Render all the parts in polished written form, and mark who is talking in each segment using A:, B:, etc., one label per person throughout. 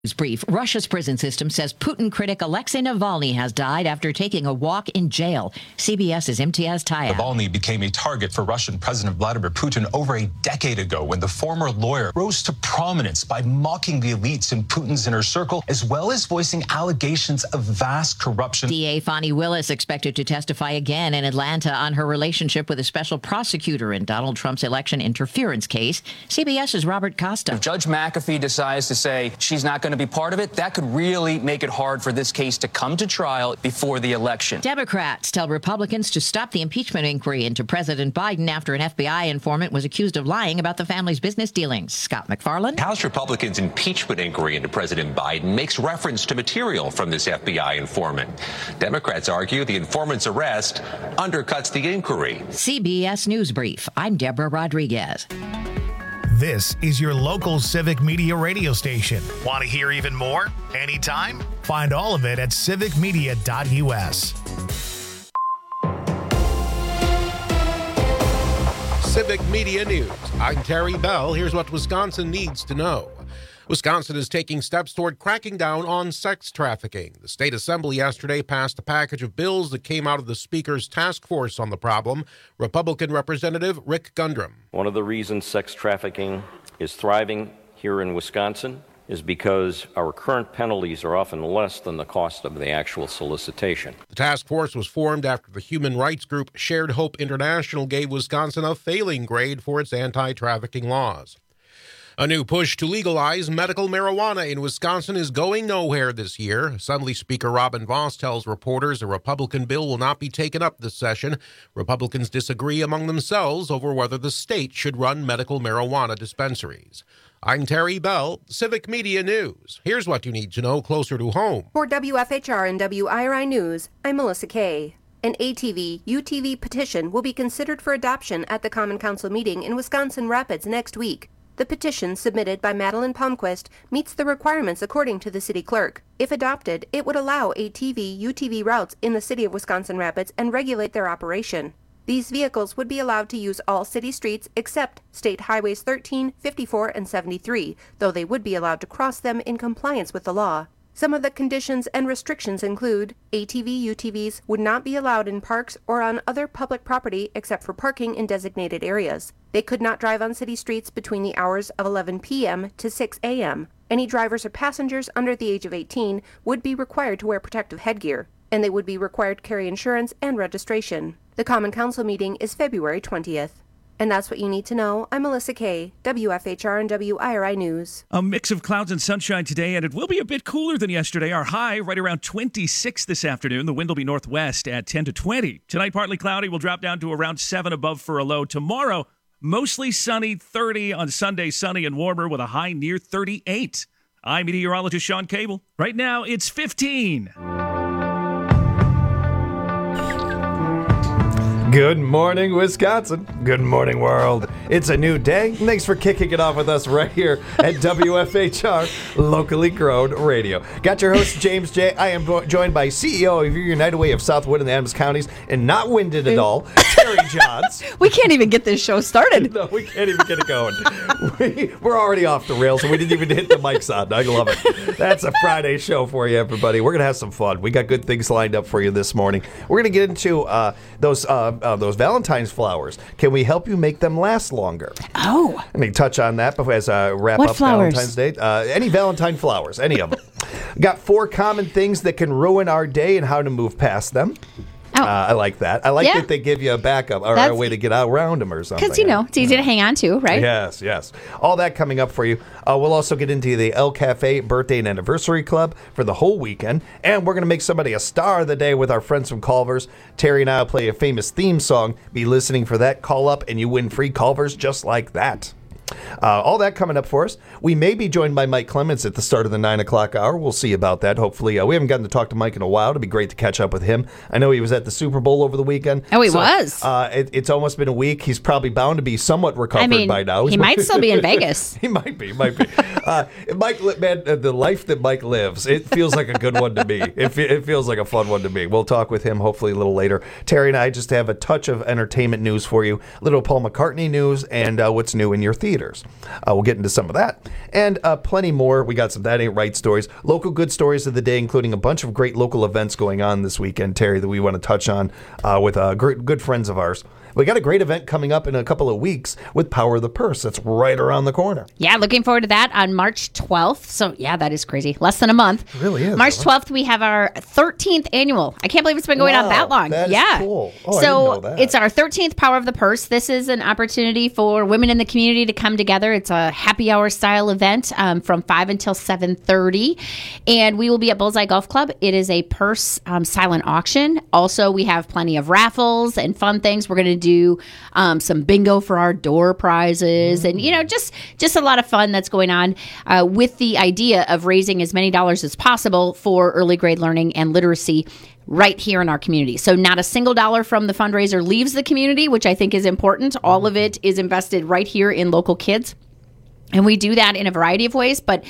A: Brief. Russia's prison system says Putin critic Alexei Navalny has died after taking a walk in jail. CBS's Imtiaz Tyab.
B: Navalny became a target for Russian President Vladimir Putin over a decade ago when the former lawyer rose to prominence by mocking the elites in Putin's inner circle, as well as voicing allegations of vast corruption.
A: DA Fani Willis expected to testify again in Atlanta on her relationship with a special prosecutor in Donald Trump's election interference case. CBS's Robert Costa.
C: If Judge McAfee decides to say she's not going to be part of it, that could really make it hard for this case to come to trial before the election.
A: Democrats tell Republicans to stop the impeachment inquiry into President Biden after an FBI informant was accused of lying about the family's business dealings. Scott McFarland.
D: House Republicans' impeachment inquiry into President Biden makes reference to material from this FBI informant. Democrats argue the informant's arrest undercuts the inquiry.
A: CBS News Brief. I'm Deborah Rodriguez.
E: This is your local Civic Media radio station. Want to hear even more? Anytime? Find all of it at civicmedia.us.
F: Civic Media News. I'm Terry Bell. Here's what Wisconsin needs to know. Wisconsin is taking steps toward cracking down on sex trafficking. The state assembly yesterday passed a package of bills that came out of the speaker's task force on the problem. Republican Representative Rick Gundrum.
G: One of the reasons sex trafficking is thriving here in Wisconsin is because our current penalties are often less than the cost of the actual solicitation.
F: The task force was formed after the human rights group Shared Hope International gave Wisconsin a failing grade for its anti-trafficking laws. A new push to legalize medical marijuana in Wisconsin is going nowhere this year. Assembly Speaker Robin Vos tells reporters a Republican bill will not be taken up this session. Republicans disagree among themselves over whether the state should run medical marijuana dispensaries. I'm Terry Bell, Civic Media News. Here's what you need to know closer to home.
H: For WFHR and WIRI News, I'm Melissa Kay. An ATV-UTV petition will be considered for adoption at the Common Council meeting in Wisconsin Rapids next week. The petition, submitted by Madeline Palmquist, meets the requirements according to the city clerk. If adopted, it would allow ATV-UTV routes in the city of Wisconsin Rapids and regulate their operation. These vehicles would be allowed to use all city streets except State Highways 13, 54, and 73, though they would be allowed to cross them in compliance with the law. Some of the conditions and restrictions include ATV-UTVs would not be allowed in parks or on other public property except for parking in designated areas. They could not drive on city streets between the hours of 11 p.m. to 6 a.m. Any drivers or passengers under the age of 18 would be required to wear protective headgear, and they would be required to carry insurance and registration. The Common Council meeting is February 20th. And that's what you need to know. I'm Melissa Kay, WFHR and WIRI News.
I: A mix of clouds and sunshine today, and it will be a bit cooler than yesterday. Our high right around 26 this afternoon. The wind will be northwest at 10 to 20. Tonight, partly cloudy. We'll drop down to around 7 above for a low. Tomorrow, mostly sunny, 30. On Sunday, sunny and warmer with a high near 38. I'm meteorologist Sean Cable. Right now, it's 15.
J: Good morning, Wisconsin. Good morning, world. It's a new day. Thanks for kicking it off with us right here at WFHR, locally grown radio. Got your host, James J. I am joined by CEO of your United Way of Southwood and the Adams Counties, and not winded at all, Terry Johns.
K: We can't even get this show started.
J: No, we can't even get it going. We're already off the rails, and we didn't even hit the mics on. I love it. That's a Friday show for you, everybody. We're going to have some fun. We got good things lined up for you this morning. We're going to get into those Valentine's flowers. Can we help you make them last longer?
K: Oh.
J: Let me touch on that before as I wrap
K: what
J: up
K: flowers?
J: Valentine's Day. Any Valentine flowers, any of them. Got 4 common things that can ruin our day and how to move past them.
K: Oh.
J: I like that. I like that they give you a backup or a way to get out around them or something.
K: Because, it's easy to hang on to, right?
J: Yes. All that coming up for you. We'll also get into the El Cafe Birthday and Anniversary Club for the whole weekend. And we're going to make somebody a star of the day with our friends from Culver's. Terry and I will play a famous theme song. Be listening for that. Call up and you win free Culver's just like that. All that coming up for us. We may be joined by Mike Clements at the start of the 9 o'clock hour. We'll see about that. Hopefully, we haven't gotten to talk to Mike in a while. It'd be great to catch up with him. I know he was at the Super Bowl over the weekend.
K: Oh, he was.
J: It's almost been a week. He's probably bound to be somewhat recovered by now.
K: He might still be in Vegas.
J: He might be. Mike, man, the life that Mike lives, it feels like a good one to me. It feels like a fun one to me. We'll talk with him hopefully a little later. Terry and I just have a touch of entertainment news for you. A little Paul McCartney news and what's new in your theater. theaters. We'll get into some of that and plenty more. We got some That Ain't Right stories, local good stories of the day, including a bunch of great local events going on this weekend, Terry, that we want to touch on with good friends of ours. We got a great event coming up in a couple of weeks with Power of the Purse. That's right around the corner.
K: Yeah, looking forward to that on March 12th. So, yeah, that is crazy. Less than a month.
J: It really is.
K: March 12th, we have our 13th annual. I can't believe it's been going on that long.
J: That is cool. Oh,
K: so
J: I didn't know that.
K: It's our 13th Power of the Purse. This is an opportunity for women in the community to come together. It's a happy hour style event from 5 until 7:30. And we will be at Bullseye Golf Club. It is a purse silent auction. Also, we have plenty of raffles and fun things. We're going to do some bingo for our door prizes and, just a lot of fun that's going on with the idea of raising as many dollars as possible for early grade learning and literacy right here in our community. So not a single dollar from the fundraiser leaves the community, which I think is important. All of it is invested right here in local kids. And we do that in a variety of ways, but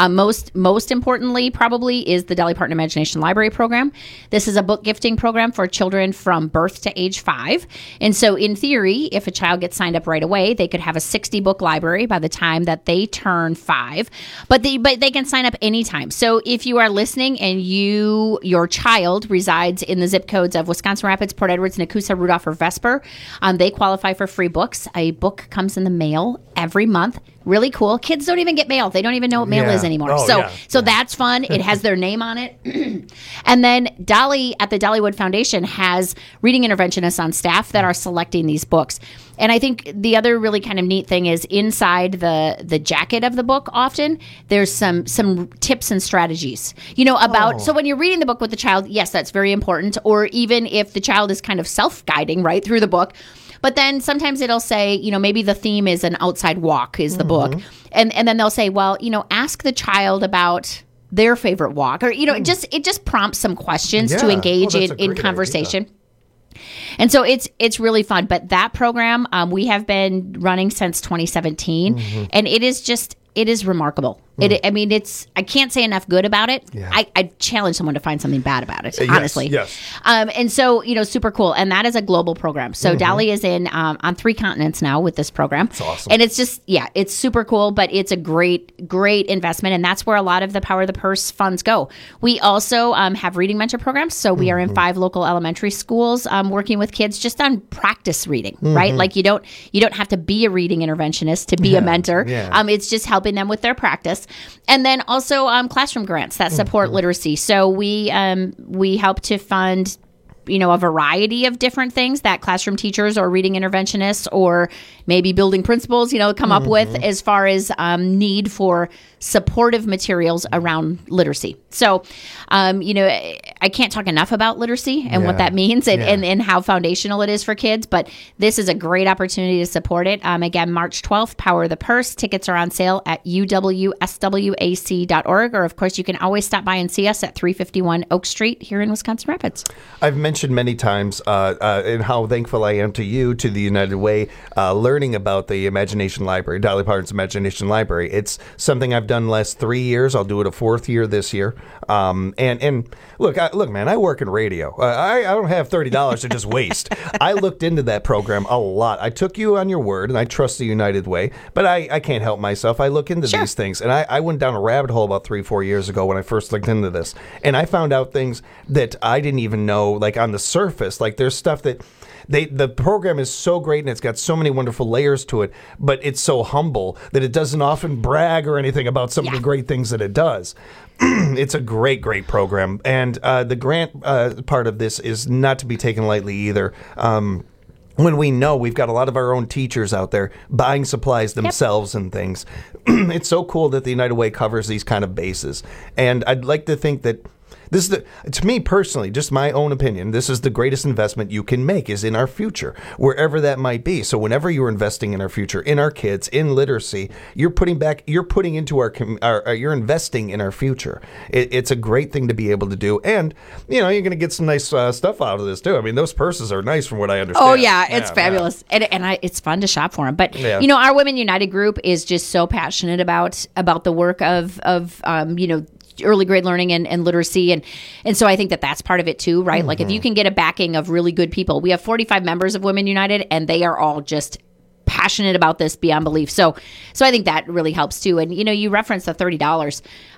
K: most importantly probably is the Dolly Parton Imagination Library program. This is a book gifting program for children from birth to age 5. And so in theory, if a child gets signed up right away, they could have a 60-book library by the time that they turn 5. But they can sign up anytime. So if you are listening and your child resides in the zip codes of Wisconsin Rapids, Port Edwards, Nakusa, Rudolph, or Vesper, they qualify for free books. A book comes in the mail every month. Really cool. Kids don't even get mail. They don't even know what mail is anymore. So that's fun. It has their name on it. And then Dolly at the Dollywood Foundation has reading interventionists on staff that are selecting these books. And I think the other really kind of neat thing is inside the jacket of the book, often there's some tips and strategies, about. So when you're reading the book with the child, yes, that's very important. Or even if the child is kind of self-guiding right through the book. But then sometimes it'll say, maybe the theme is an outside walk is the book. And then they'll say, well, ask the child about their favorite walk. Or, it just prompts some questions to engage in conversation. Idea. And so it's really fun. But that program we have been running since 2017. And it is remarkable. I can't say enough good about it. Yeah. I challenge someone to find something bad about it, honestly.
J: Yes.
K: And so, super cool. And that is a global program. So Dolly is on 3 continents now with this program.
J: That's awesome.
K: And it's just, it's super cool, but it's a great investment. And that's where a lot of the Power of the Purse funds go. We also have reading mentor programs. So we are in 5 local elementary schools working with kids just on practice reading, right? Like you don't have to be a reading interventionist to be a mentor. Yeah. It's just helping them with their practice. And then also classroom grants that support literacy. So we help to fund, a variety of different things that classroom teachers or reading interventionists or maybe building principals, come up with as far as need for supportive materials around literacy. So, I can't talk enough about literacy and what that means and how foundational it is for kids, but this is a great opportunity to support it. Again, March 12th, Power of the Purse. Tickets are on sale at uwswac.org, or of course, you can always stop by and see us at 351 Oak Street here in Wisconsin Rapids.
J: I've mentioned many times and how thankful I am to you, to the United Way, learning about the Imagination Library, Dolly Parton's Imagination Library. It's something I've done the last 3 years. I'll do it a 4th year this year. And look, man, I work in radio. I don't have $30 to just waste. I looked into that program a lot. I took you on your word, and I trust the United Way, but I can't help myself. I look into these things, and I went down a rabbit hole about 3-4 years ago when I first looked into this, and I found out things that I didn't even know, like on the surface. Like there's stuff that the program is so great and it's got so many wonderful layers to it, but it's so humble that it doesn't often brag or anything about some of the great things that it does. It's a great program. And the grant part of this is not to be taken lightly either. When we know we've got a lot of our own teachers out there buying supplies themselves and things, it's so cool that the United Way covers these kind of bases. And I'd like to think that this is to me personally, just my own opinion, this is the greatest investment you can make is in our future, wherever that might be. So whenever you're investing in our future, in our kids, in literacy, you're investing in our future. It's a great thing to be able to do. And, you're going to get some nice stuff out of this too. I mean, those purses are nice from what I understand.
K: Oh yeah, it's fabulous. And it's fun to shop for them. But, our Women United group is just so passionate about the work of early grade learning and literacy. And so I think that's part of it too, right? Like if you can get a backing of really good people, we have 45 members of Women United and they are all just passionate about this beyond belief. So I think that really helps too. And you referenced the $30.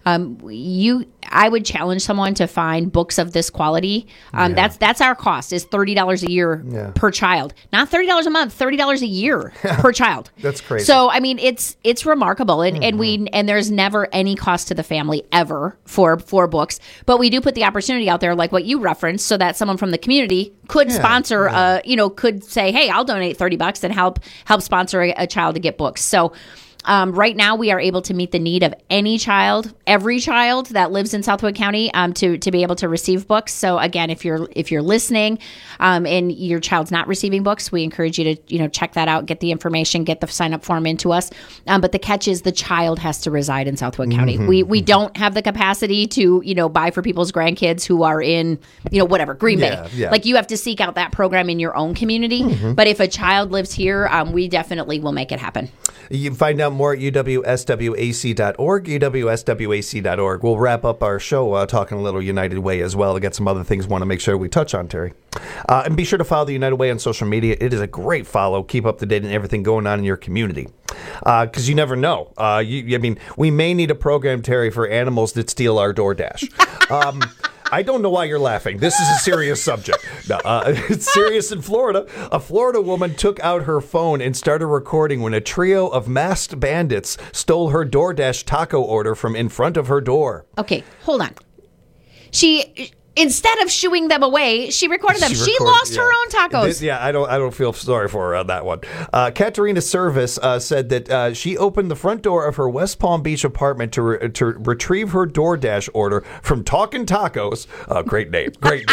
K: I would challenge someone to find books of this quality. That's our cost, is $30 a year per child, not $30 a month, $30 a year per child.
J: That's crazy.
K: So I mean, it's remarkable, and there's never any cost to the family ever for books, but we do put the opportunity out there, like what you referenced, so that someone from the community could sponsor, could say, hey, I'll donate $30 and help sponsor a child to get books. So. Right now, we are able to meet the need of every child that lives in Southwood County to be able to receive books. So again, if you're listening and your child's not receiving books, we encourage you to check that out, get the information, get the sign up form into us. But the catch is the child has to reside in Southwood County. We don't have the capacity to buy for people's grandkids who are in Green Bay.
J: Yeah.
K: Like, you have to seek out that program in your own community. But if a child lives here, we definitely will make it happen.
J: You can find out more at uwswac.org, uwswac.org. We'll wrap up our show talking a little United Way as well. We got some other things we want to make sure we touch on, Terry. And be sure to follow the United Way on social media. It is a great follow. Keep up to date on everything going on in your community. Because you never know. We may need a program, Terry, for animals that steal our DoorDash. I don't know why you're laughing. This is a serious subject. No, it's serious in Florida. A Florida woman took out her phone and started recording when a trio of masked bandits stole her DoorDash taco order from in front of her door.
K: Okay, hold on. Instead of shooing them away, she recorded them. She lost her own tacos.
J: I don't feel sorry for her on that one. Katerina Service said that she opened the front door of her West Palm Beach apartment to retrieve her DoorDash order from Talkin' Tacos. Great name.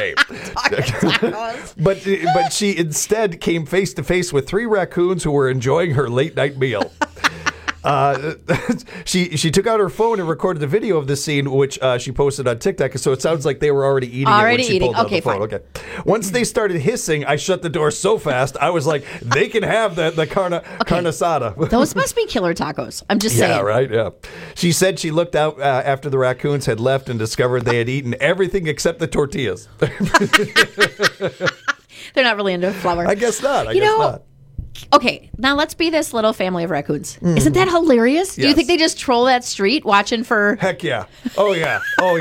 J: But she instead came face to face with 3 raccoons who were enjoying her late night meal. She took out her phone and recorded the video of the scene, which she posted on TikTok. So it sounds like they were already eating it when she pulled out the phone. Okay. Once they started hissing, I shut the door so fast. I was like, they can have the carne asada.
K: Those must be killer tacos. I'm just saying.
J: Yeah, right. Yeah. She said she looked out after the raccoons had left and discovered they had eaten everything except the tortillas.
K: They're not really into flour.
J: I guess not. I guess not.
K: Okay, now let's be this little family of raccoons. Isn't that hilarious?
J: Yes.
K: Do you think they just troll that street watching for?
J: Heck yeah! Oh yeah!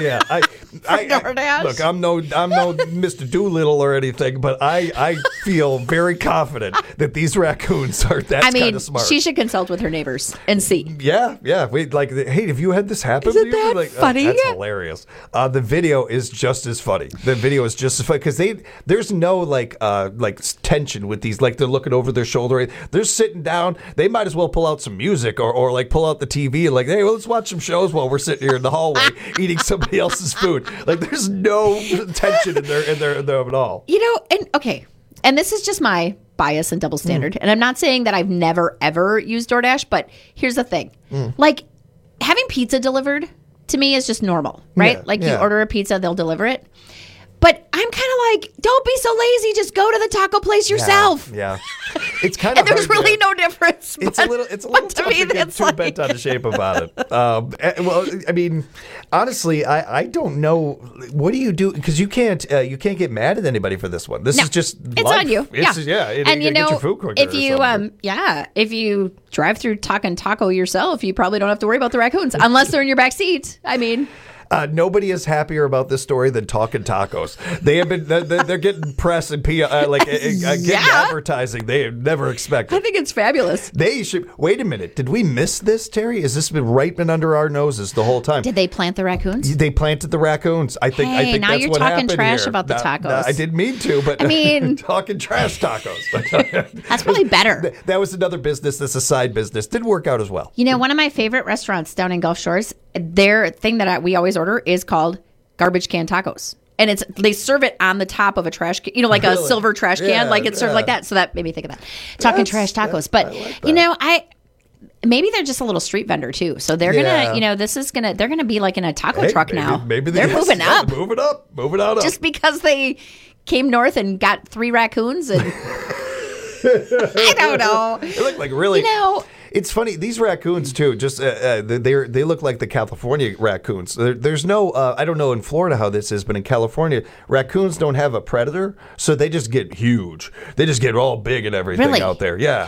J: Look, I'm no Mr. Doolittle or anything, but I feel very confident that these raccoons are kind of smart.
K: She should consult with her neighbors and see.
J: Yeah. We hey, have you had this happen?
K: Isn't that funny?
J: That's hilarious. The video is just as funny. Because there's no tension with these. Like, they're looking over their shoulder. They're sitting down. They might as well pull out some music or pull out the TV and hey, let's watch some shows while we're sitting here in the hallway eating somebody else's food. Like, there's no tension in there at all.
K: And this is just my bias and double standard. And I'm not saying that I've never ever used DoorDash, but here's the thing. Like, having pizza delivered to me is just normal, right? You order a pizza, they'll deliver it. But I'm kind of like, don't be so lazy. Just go to the taco place yourself.
J: Yeah. It's kind of
K: and there's really no difference.
J: It's a little tough to get too bent out of shape about it. Honestly, I don't know. What do you do? Because you can't get mad at anybody for this one. This is just
K: it's
J: life.
K: on you.
J: And get your food quicker
K: if you drive through Talkin' Taco yourself, you probably don't have to worry about the raccoons unless they're in your back seat.
J: Nobody is happier about this story than Talkin' Tacos. They have been they're getting press and getting advertising they have never expected.
K: I think it's fabulous.
J: They should wait a minute. Did we miss this, Terry? Has this been right under our noses the whole time?
K: Did they plant the raccoons?
J: They planted the raccoons. I think
K: now
J: that's
K: you're
J: what
K: talking
J: happened
K: trash
J: here.
K: about the tacos.
J: I didn't mean to, but talking trash tacos.
K: That's probably better.
J: That was another business. That's a side business. Didn't work out as well.
K: One of my favorite restaurants down in Gulf Shores, their thing that we always order is called garbage can tacos. And they serve it on the top of a trash can, really? A silver trash can. It's served like that. So that made me think of that. Talking trash tacos. But, maybe they're just a little street vendor too. So they're going to, they're going to be like in a taco truck now.
J: Maybe
K: they're moving up.
J: Moving on up.
K: Just because they came north and got 3 raccoons and I don't know.
J: They look like really, It's funny. These raccoons too. Just they look like the California raccoons. There's no. I don't know in Florida how this is, but in California, raccoons don't have a predator, so they just get huge. They just get all big and everything out there. Yeah.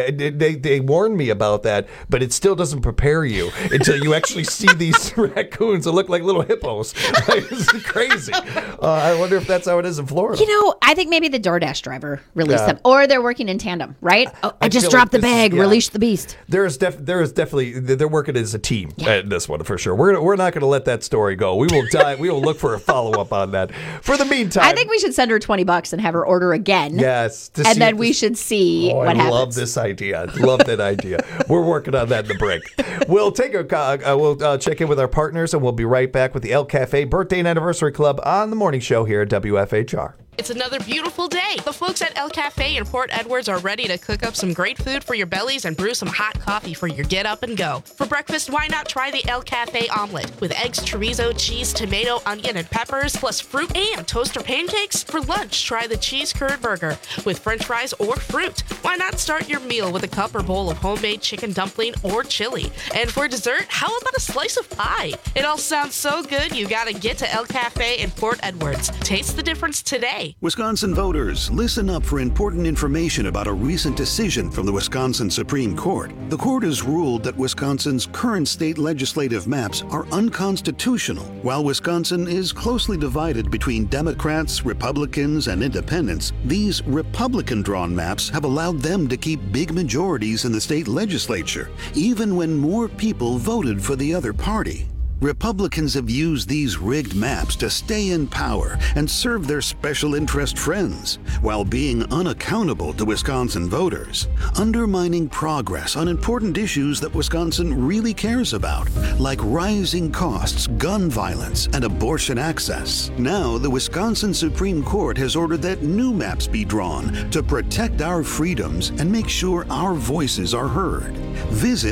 J: They warned me about that, but it still doesn't prepare you until you actually see these raccoons that look like little hippos. It's crazy. I wonder if that's how it is in Florida.
K: I think maybe the DoorDash driver released them, or they're working in tandem, right? I just dropped the bag, release the beast.
J: There is definitely they're working as a team at this one for sure. We're not going to let that story go. We will dive. We will look for a follow up on that. For the meantime,
K: I think we should send her $20 and have her order again.
J: Yes,
K: and then we should see what happens.
J: I love this idea. Love that idea. We're working on that in the break. We'll take we'll check in with our partners, and we'll be right back with the El Cafe Birthday and Anniversary Club on the morning show here at WFHR.
L: It's another beautiful day. The folks at El Cafe in Port Edwards are ready to cook up some great food for your bellies and brew some hot coffee for your get up and go. For breakfast, why not try the El Cafe omelet with eggs, chorizo, cheese, tomato, onion, and peppers, plus fruit and toaster pancakes? For lunch, try the cheese curd burger with french fries or fruit. Why not start your meal with a cup or bowl of homemade chicken dumpling or chili? And for dessert, how about a slice of pie? It all sounds so good, you gotta get to El Cafe in Port Edwards. Taste the difference today.
M: Wisconsin voters, listen up for important information about a recent decision from the Wisconsin Supreme Court. The court has ruled that Wisconsin's current state legislative maps are unconstitutional. While Wisconsin is closely divided between Democrats, Republicans, and independents, these Republican-drawn maps have allowed them to keep big majorities in the state legislature, even when more people voted for the other party. Republicans have used these rigged maps to stay in power and serve their special interest friends, while being unaccountable to Wisconsin voters, undermining progress on important issues that Wisconsin really cares about, like rising costs, gun violence, and abortion access. Now, the Wisconsin Supreme Court has ordered that new maps be drawn to protect our freedoms and make sure our voices are heard. Visit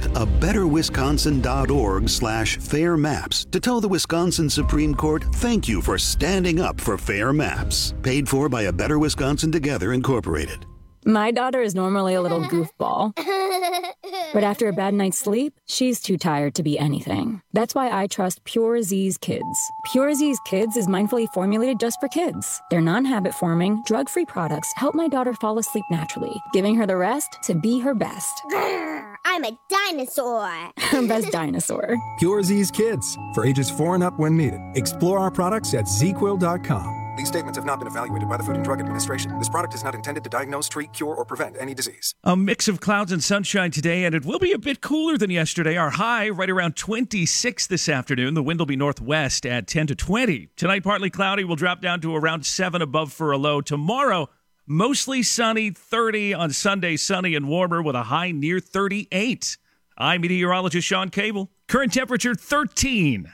M: abetterwisconsin.org/fair maps to tell the Wisconsin Supreme Court thank you for standing up for fair maps. Paid for by A Better Wisconsin Together, Incorporated.
N: My daughter is normally a little goofball, but after a bad night's sleep, she's too tired to be anything. That's why I trust Pure Z's Kids. Pure Z's Kids is mindfully formulated just for kids. Their non-habit forming, drug-free products help my daughter fall asleep naturally, giving her the rest to be her best.
O: I'm a dinosaur.
N: Her best dinosaur.
P: Pure Z's Kids, for ages 4 and up when needed. Explore our products at ZQuil.com. These statements have not been evaluated by the Food and Drug Administration. This product is not intended to diagnose, treat, cure, or prevent any disease.
I: A mix of clouds and sunshine today, and it will be a bit cooler than yesterday. Our high right around 26 this afternoon. The wind will be northwest at 10 to 20. Tonight, partly cloudy. Will drop down to around 7 above for a low. Tomorrow, mostly sunny, 30. On Sunday, sunny and warmer with a high near 38. I'm meteorologist Sean Cable. Current temperature 13.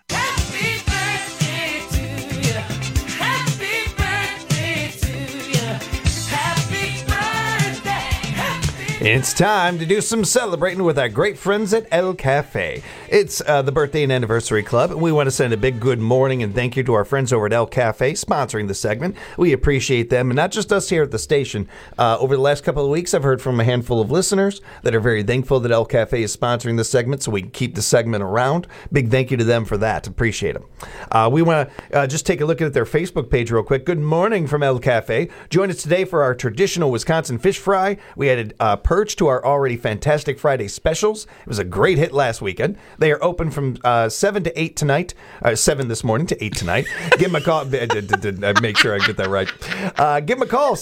J: It's time to do some celebrating with our great friends at El Cafe. It's the Birthday and Anniversary Club, and we want to send a big good morning and thank you to our friends over at El Cafe sponsoring the segment. We appreciate them, and not just us here at the station. Over the last couple of weeks, I've heard from a handful of listeners that are very thankful that El Cafe is sponsoring the segment so we can keep the segment around. Big thank you to them for that. Appreciate them. We want to just take a look at their Facebook page real quick. Good morning from El Cafe. Join us today for our traditional Wisconsin fish fry. We added perch to our already fantastic Friday specials. It was a great hit last weekend. They are open from 7 to 8 tonight. 7 this morning to 8 tonight. Give them a call. Make sure I get that right. Give them a call.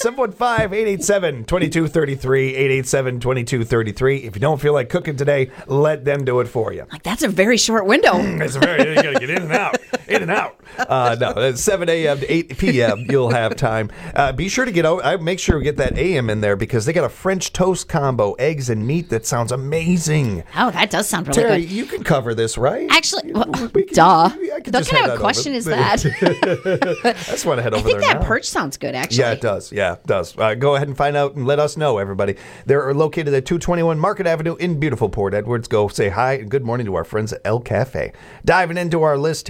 J: 715-887-2233. 887-2233. If you don't feel like cooking today, let them do it for you.
K: Like, that's a very short window.
J: It's you got to get in and out. In and out. No, 7 a.m. to 8 p.m. You'll have time. Be sure to make sure we get that a.m. in there because they got a French toast combo, eggs and meat that sounds amazing.
K: Oh, that does sound really
J: Terry,
K: good.
J: you can cover this, right?
K: Actually, duh. What kind of a question is that?
J: I just want to head over there.
K: I think that perch sounds good, actually.
J: Yeah, it does. Yeah, it does. Go ahead and find out and let us know, everybody. They're located at 221 Market Avenue in beautiful Port Edwards. Go say hi and good morning to our friends at El Cafe. Diving into our list, Terry, we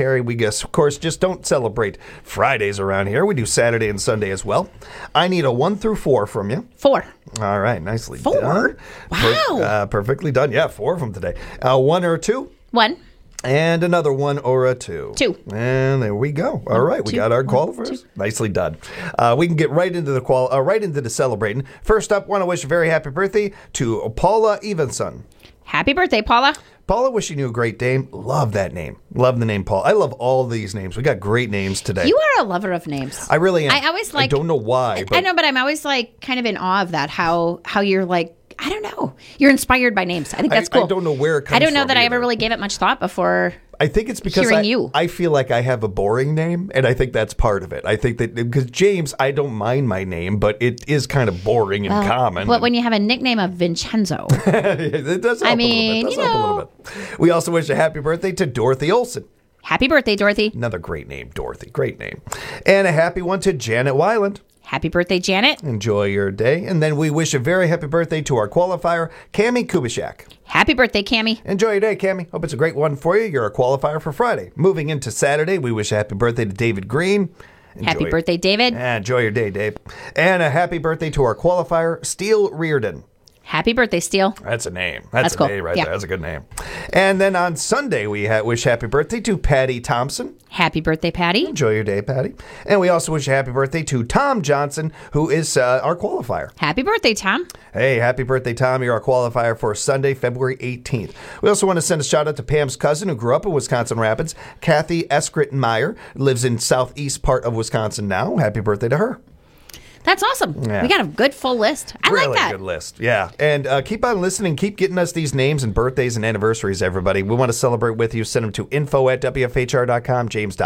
J: this. Of course, just don't celebrate Fridays around here. We do Saturday and Sunday as well. I need a 1 through 4 from you.
K: 4.
J: All right, nicely
K: 4?
J: done.
K: Wow.
J: Perfectly done. Yeah, 4 of them today. 1 or a 2?
K: 1.
J: And another 1 or a 2.
K: 2.
J: And there we go. All right, we got our qualifiers. Nicely done. We can get right into the celebrating. First up, want to wish a very happy birthday to Paula Evenson.
K: Happy birthday, Paula.
J: Paula, wishing you a great name. Love that name. Love the name Paul. I love all these names. We got great names today.
K: You are a lover of names.
J: I really am.
K: I always like.
J: I don't know why.
K: I know, but I'm always like kind of in awe of that. How you're like, I don't know. You're inspired by names. I think that's cool.
J: I don't know where it comes from.
K: I don't know that I
J: either.
K: ever really gave it much thought before.
J: I think it's because I feel like I have a boring name, and I think that's part of it. I think that because James, I don't mind my name, but it is kind of boring and common.
K: But when you have a nickname of Vincenzo,
J: it does help a little bit. We also wish a happy birthday to Dorothy Olson.
K: Happy birthday, Dorothy.
J: Another great name, Dorothy. Great name. And a happy one to Janet Weiland.
K: Happy birthday, Janet.
J: Enjoy your day. And then we wish a very happy birthday to our qualifier, Cammie Kubishak.
K: Happy birthday, Cammie.
J: Enjoy your day, Cammie. Hope it's a great one for you. You're a qualifier for Friday. Moving into Saturday, we wish a happy birthday to David Green.
K: Happy birthday, David.
J: Enjoy your day, Dave. And a happy birthday to our qualifier, Steele Reardon.
K: Happy birthday, Steele.
J: That's a name. That's a
K: cool.
J: name right there. That's a good name. And then on Sunday, we wish happy birthday to Patty Thompson.
K: Happy birthday, Patty.
J: Enjoy your day, Patty. And we also wish a happy birthday to Tom Johnson, who is our qualifier.
K: Happy birthday, Tom.
J: Hey, happy birthday, Tom. You're our qualifier for Sunday, February 18th. We also want to send a shout out to Pam's cousin who grew up in Wisconsin Rapids, Kathy Eskrit-Meyer, lives in southeast part of Wisconsin now. Happy birthday to her.
K: That's awesome.
J: Yeah.
K: We got a good full list. I
J: really
K: like that.
J: Good list. Yeah. And keep on listening. Keep getting us these names and birthdays and anniversaries, everybody. We want to celebrate with you. Send them to info@wfhr.com,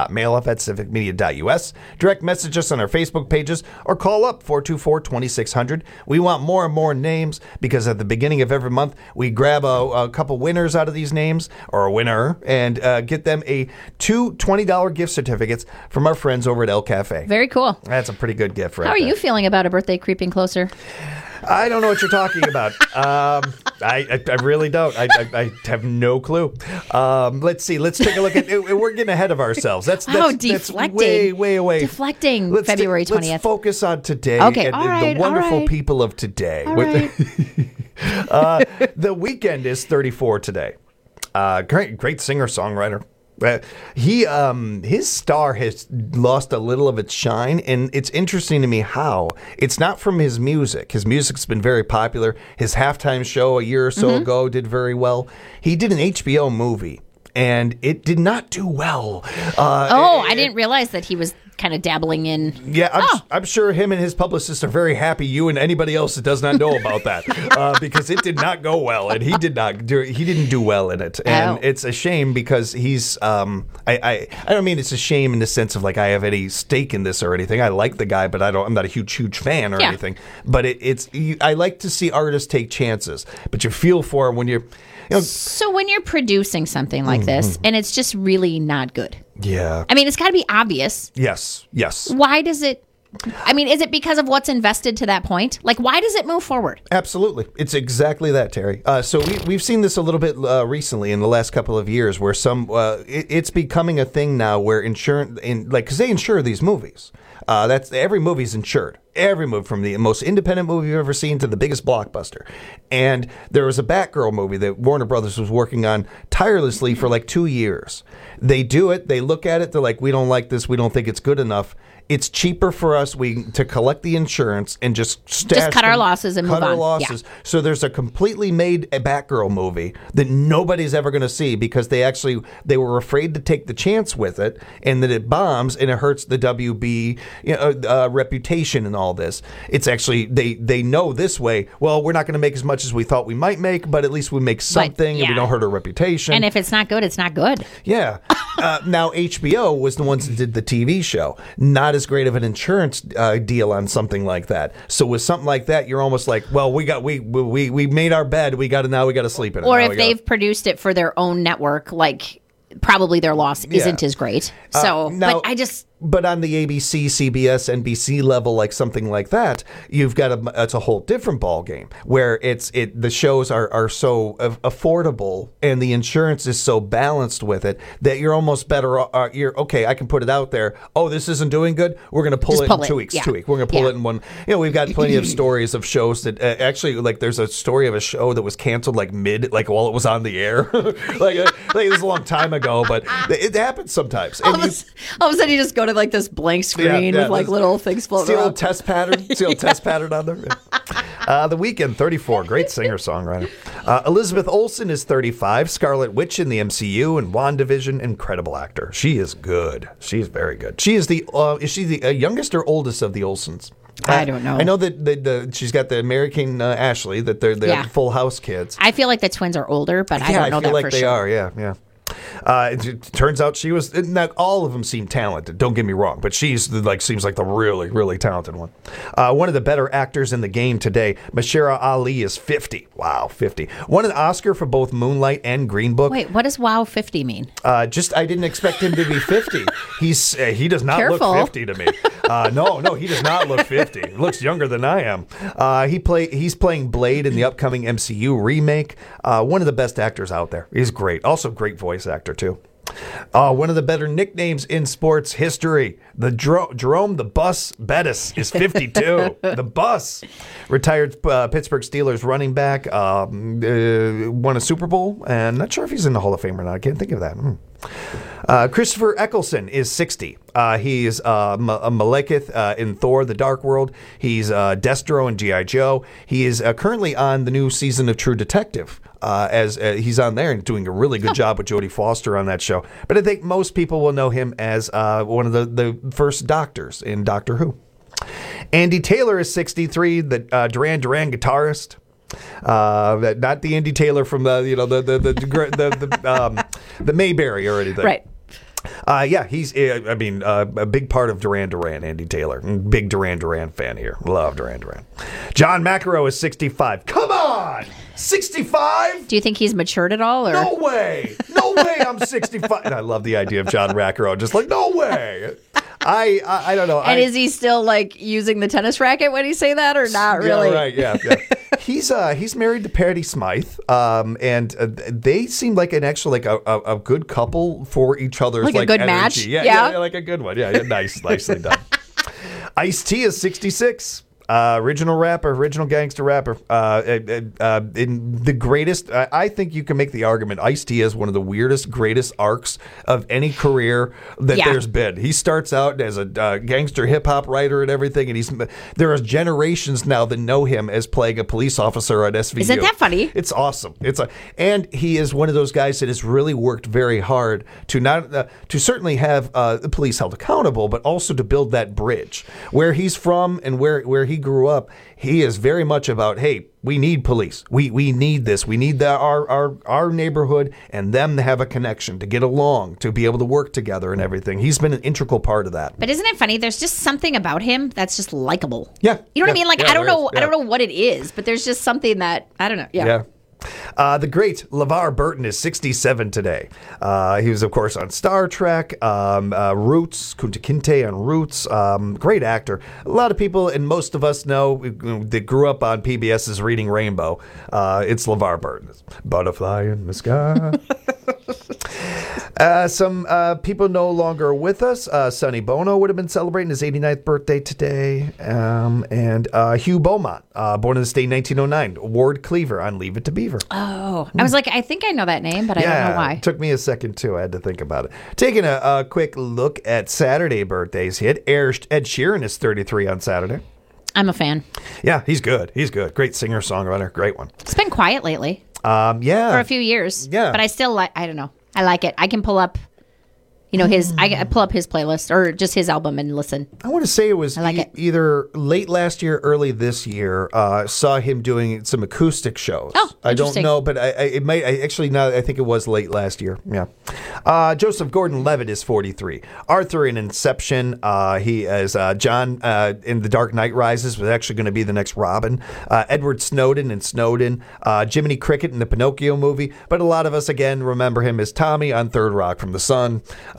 J: james.mailup@civicmedia.us. Direct message us on our Facebook pages or call up 424-2600. We want more and more names because at the beginning of every month, we grab a couple winners out of these names or a winner and get them two $20 gift certificates from our friends over at El Cafe.
K: Very cool.
J: That's a pretty good gift right
K: How are
J: there.
K: you feeling about a birthday creeping closer?
J: I don't know what you're talking about. I really don't. I have no clue. Let's see. Let's take a look at it. We're getting ahead of ourselves. That's
K: deflecting.
J: way away.
K: Deflecting February 20th.
J: Let's focus on today
K: okay,
J: and
K: all right,
J: the wonderful
K: all right.
J: people of today.
K: All right.
J: The Weeknd is 34 today. Great singer-songwriter. His star has lost a little of its shine, and it's interesting to me how. It's not from his music. His music's been very popular. His halftime show a year or so ago did very well. He did an HBO movie, and it did not do well.
K: I didn't realize that he was kind of dabbling in.
J: Yeah, I'm sure him and his publicist are very happy. You and anybody else that does not know about that, because it did not go well, and he didn't do well in it, and it's a shame because he's. I don't mean it's a shame in the sense of like I have any stake in this or anything. I like the guy, but I'm not a huge fan or anything. But I like to see artists take chances, but you feel for him when you're.
K: So when you're producing something like this, and it's just really not good.
J: Yeah.
K: I mean, it's got to be obvious.
J: Yes.
K: Why does it? I mean, is it because of what's invested to that point? Like, why does it move forward?
J: Absolutely. It's exactly that, Terry. So we've seen this a little bit recently in the last couple of years where it's becoming a thing now where because they insure these movies. Every movie's insured. Every movie, from the most independent movie you've ever seen to the biggest blockbuster. And there was a Batgirl movie that Warner Brothers was working on tirelessly for like 2 years. They do it. They look at it. They're like, we don't like this. We don't think it's good enough. It's cheaper for us to collect the insurance and just
K: cut our losses and move on.
J: Cut our losses. Yeah. So there's a completely made Batgirl movie that nobody's ever going to see because they were afraid to take the chance with it, and that it bombs and it hurts the WB reputation and all this. It's actually they know this way. Well, we're not going to make as much as we thought we might make, but at least we make something and we don't hurt our reputation.
K: And if it's not good, it's not good.
J: Yeah. Now HBO was the ones that did the TV show. Not as great of an insurance deal on something like that. So with something like that, you're almost like, well, we made our bed. We got to sleep in it.
K: Or if they've produced it for their own network, like probably their loss isn't as great. So, but
J: But on the ABC, CBS, NBC level, like something like that, you've got it's a whole different ball game where the shows are so affordable and the insurance is so balanced with it that you're almost better. You're okay. I can put it out there. Oh, this isn't doing good. We're going to pull it in 2 weeks. 2 weeks. We're going to pull it in one. We've got plenty of stories of shows that actually, like, there's a story of a show that was canceled like while it was on the air. like it was a long time ago, but it happens sometimes.
Q: All of a sudden, you just go to like this blank screen with like little things floating
J: around.
Q: See
J: the old test pattern? See the old test pattern on there? Yeah. The Weeknd, 34. Great singer-songwriter. Elizabeth Olsen is 35. Scarlet Witch in the MCU and WandaVision. Incredible actor. She is good. She's very good. She is is she the youngest or oldest of the Olsens?
Q: I don't know.
J: I know that she's got the American Ashley, that they're Full House kids.
K: I feel like the twins are older, but I don't know that for sure.
J: I feel like they are, yeah. It turns out she was not all of them seem talented. Don't get me wrong, but she's seems like the really, really talented one. One of the better actors in the game today, Mahershala Ali, is 50. Wow, 50. Won an Oscar for both Moonlight and Green Book.
K: Wait, what does Wow 50 mean?
J: I didn't expect him to be 50. He does not look 50 to me. No, he does not look 50. He looks younger than I am. He's playing Blade in the upcoming MCU remake. One of the best actors out there. He's great. Also great voice actor too. One of the better nicknames in sports history. The Jerome the Bus Bettis is 52. The Bus. Retired Pittsburgh Steelers running back. Won a Super Bowl. And not sure if he's in the Hall of Fame or not. I can't think of that. Christopher Eccleston is 60. He's Malekith in Thor: The Dark World. He's Destro in G.I. Joe. He is currently on the new season of True Detective. As he's on there and doing a really good job with Jodie Foster on that show. But I think most people will know him as one of the first doctors in Doctor Who. Andy Taylor is 63, the Duran Duran guitarist. Not the Andy Taylor from the Mayberry or anything.
Q: Right.
J: He's a big part of Duran Duran, Andy Taylor. Big Duran Duran fan here. Love Duran Duran. John McEnroe is 65. Come on! 65?
K: Do you think he's matured at all? Or?
J: No way I'm 65. And I love the idea of John McEnroe. Just like, no way. I don't know.
Q: And is he still like using the tennis racket when he say that or not really?
J: Yeah, right. Yeah. He's married to Patty Smythe, and they seem like a good couple for each other's
Q: like a good
J: energy.
Q: match.
J: Yeah, like a good one. Yeah, nicely done. Ice-T is 66. Original gangster rapper. In the greatest, I think you can make the argument Ice-T has one of the weirdest, greatest arcs of any career that there's been. He starts out as a gangster hip hop writer and everything, and there are generations now that know him as playing a police officer at SVU.
K: Isn't that funny?
J: It's awesome. And he is one of those guys that has really worked very hard to certainly have the police held accountable, but also to build that bridge where he's from and where he grew up. He is very much about, hey, we need police. We need this. We need our neighborhood and them to have a connection, to get along, to be able to work together and everything. He's been an integral part of that.
K: But isn't it funny? There's just something about him that's just likable.
J: Yeah.
K: You know what I mean? Like,
J: yeah,
K: I don't know what it is, but there's just something that, I don't know. Yeah.
J: The great LeVar Burton is 67 today. He was, of course, on Star Trek, Roots, Kunta Kinte on Roots. Great actor. A lot of people, and most of us know, that grew up on PBS's Reading Rainbow. It's LeVar Burton. Butterfly in the sky. Some people no longer with us. Sonny Bono would have been celebrating his 89th birthday today. And Hugh Beaumont, born in the state in 1909. Ward Cleaver on Leave It to Beaver.
K: Oh, I was like, I think I know that name, but I don't know why.
J: It took me a second, too. I had to think about it. Taking a quick look at Saturday birthdays hit. Ed Sheeran is 33 on Saturday.
K: I'm a fan.
J: Yeah, he's good. Great singer-songwriter. Great one.
K: It's been quiet lately.
J: For
K: a few years.
J: Yeah.
K: But I still I don't know. I like it. I can pull up, I pull up his playlist or just his album and listen.
J: I want to say it was either late last year, early this year. Saw him doing some acoustic shows.
K: Oh,
J: I don't know, but it might. I think it was late last year. Yeah. Joseph Gordon-Levitt is 43. Arthur in Inception. He is John in The Dark Knight Rises was actually going to be the next Robin. Edward Snowden in Snowden. Jiminy Cricket in the Pinocchio movie. But a lot of us again remember him as Tommy on Third Rock from the Sun.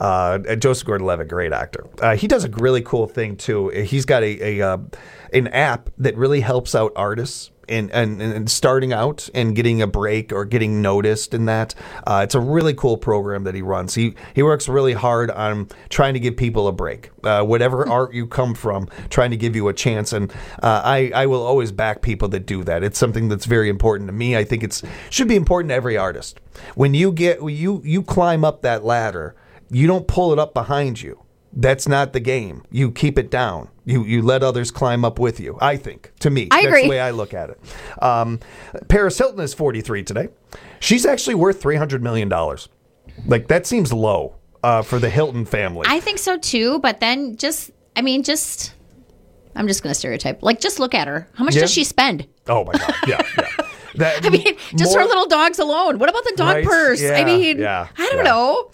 J: Joseph Gordon-Levitt, great actor. He does a really cool thing too. He's got an app that really helps out artists and starting out and getting a break or getting noticed in that. It's a really cool program that he runs. He works really hard on trying to give people a break. Whatever art you come from, trying to give you a chance. And I will always back people that do that. It's something that's very important to me. I think it should be important to every artist. When you climb up that ladder, you don't pull it up behind you. That's not the game. You keep it down. You let others climb up with you, I think. To me,
K: I agree.
J: That's the way I look at it. Paris Hilton is 43 today. She's actually worth $300 million. Like, that seems low for the Hilton family.
K: I think so too, but then I'm just going to stereotype. Like, just look at her. How much does she spend?
J: Oh, my God. Yeah.
K: I mean, just her little dogs alone. What about the dog purse?
J: Yeah,
K: I mean, I don't know.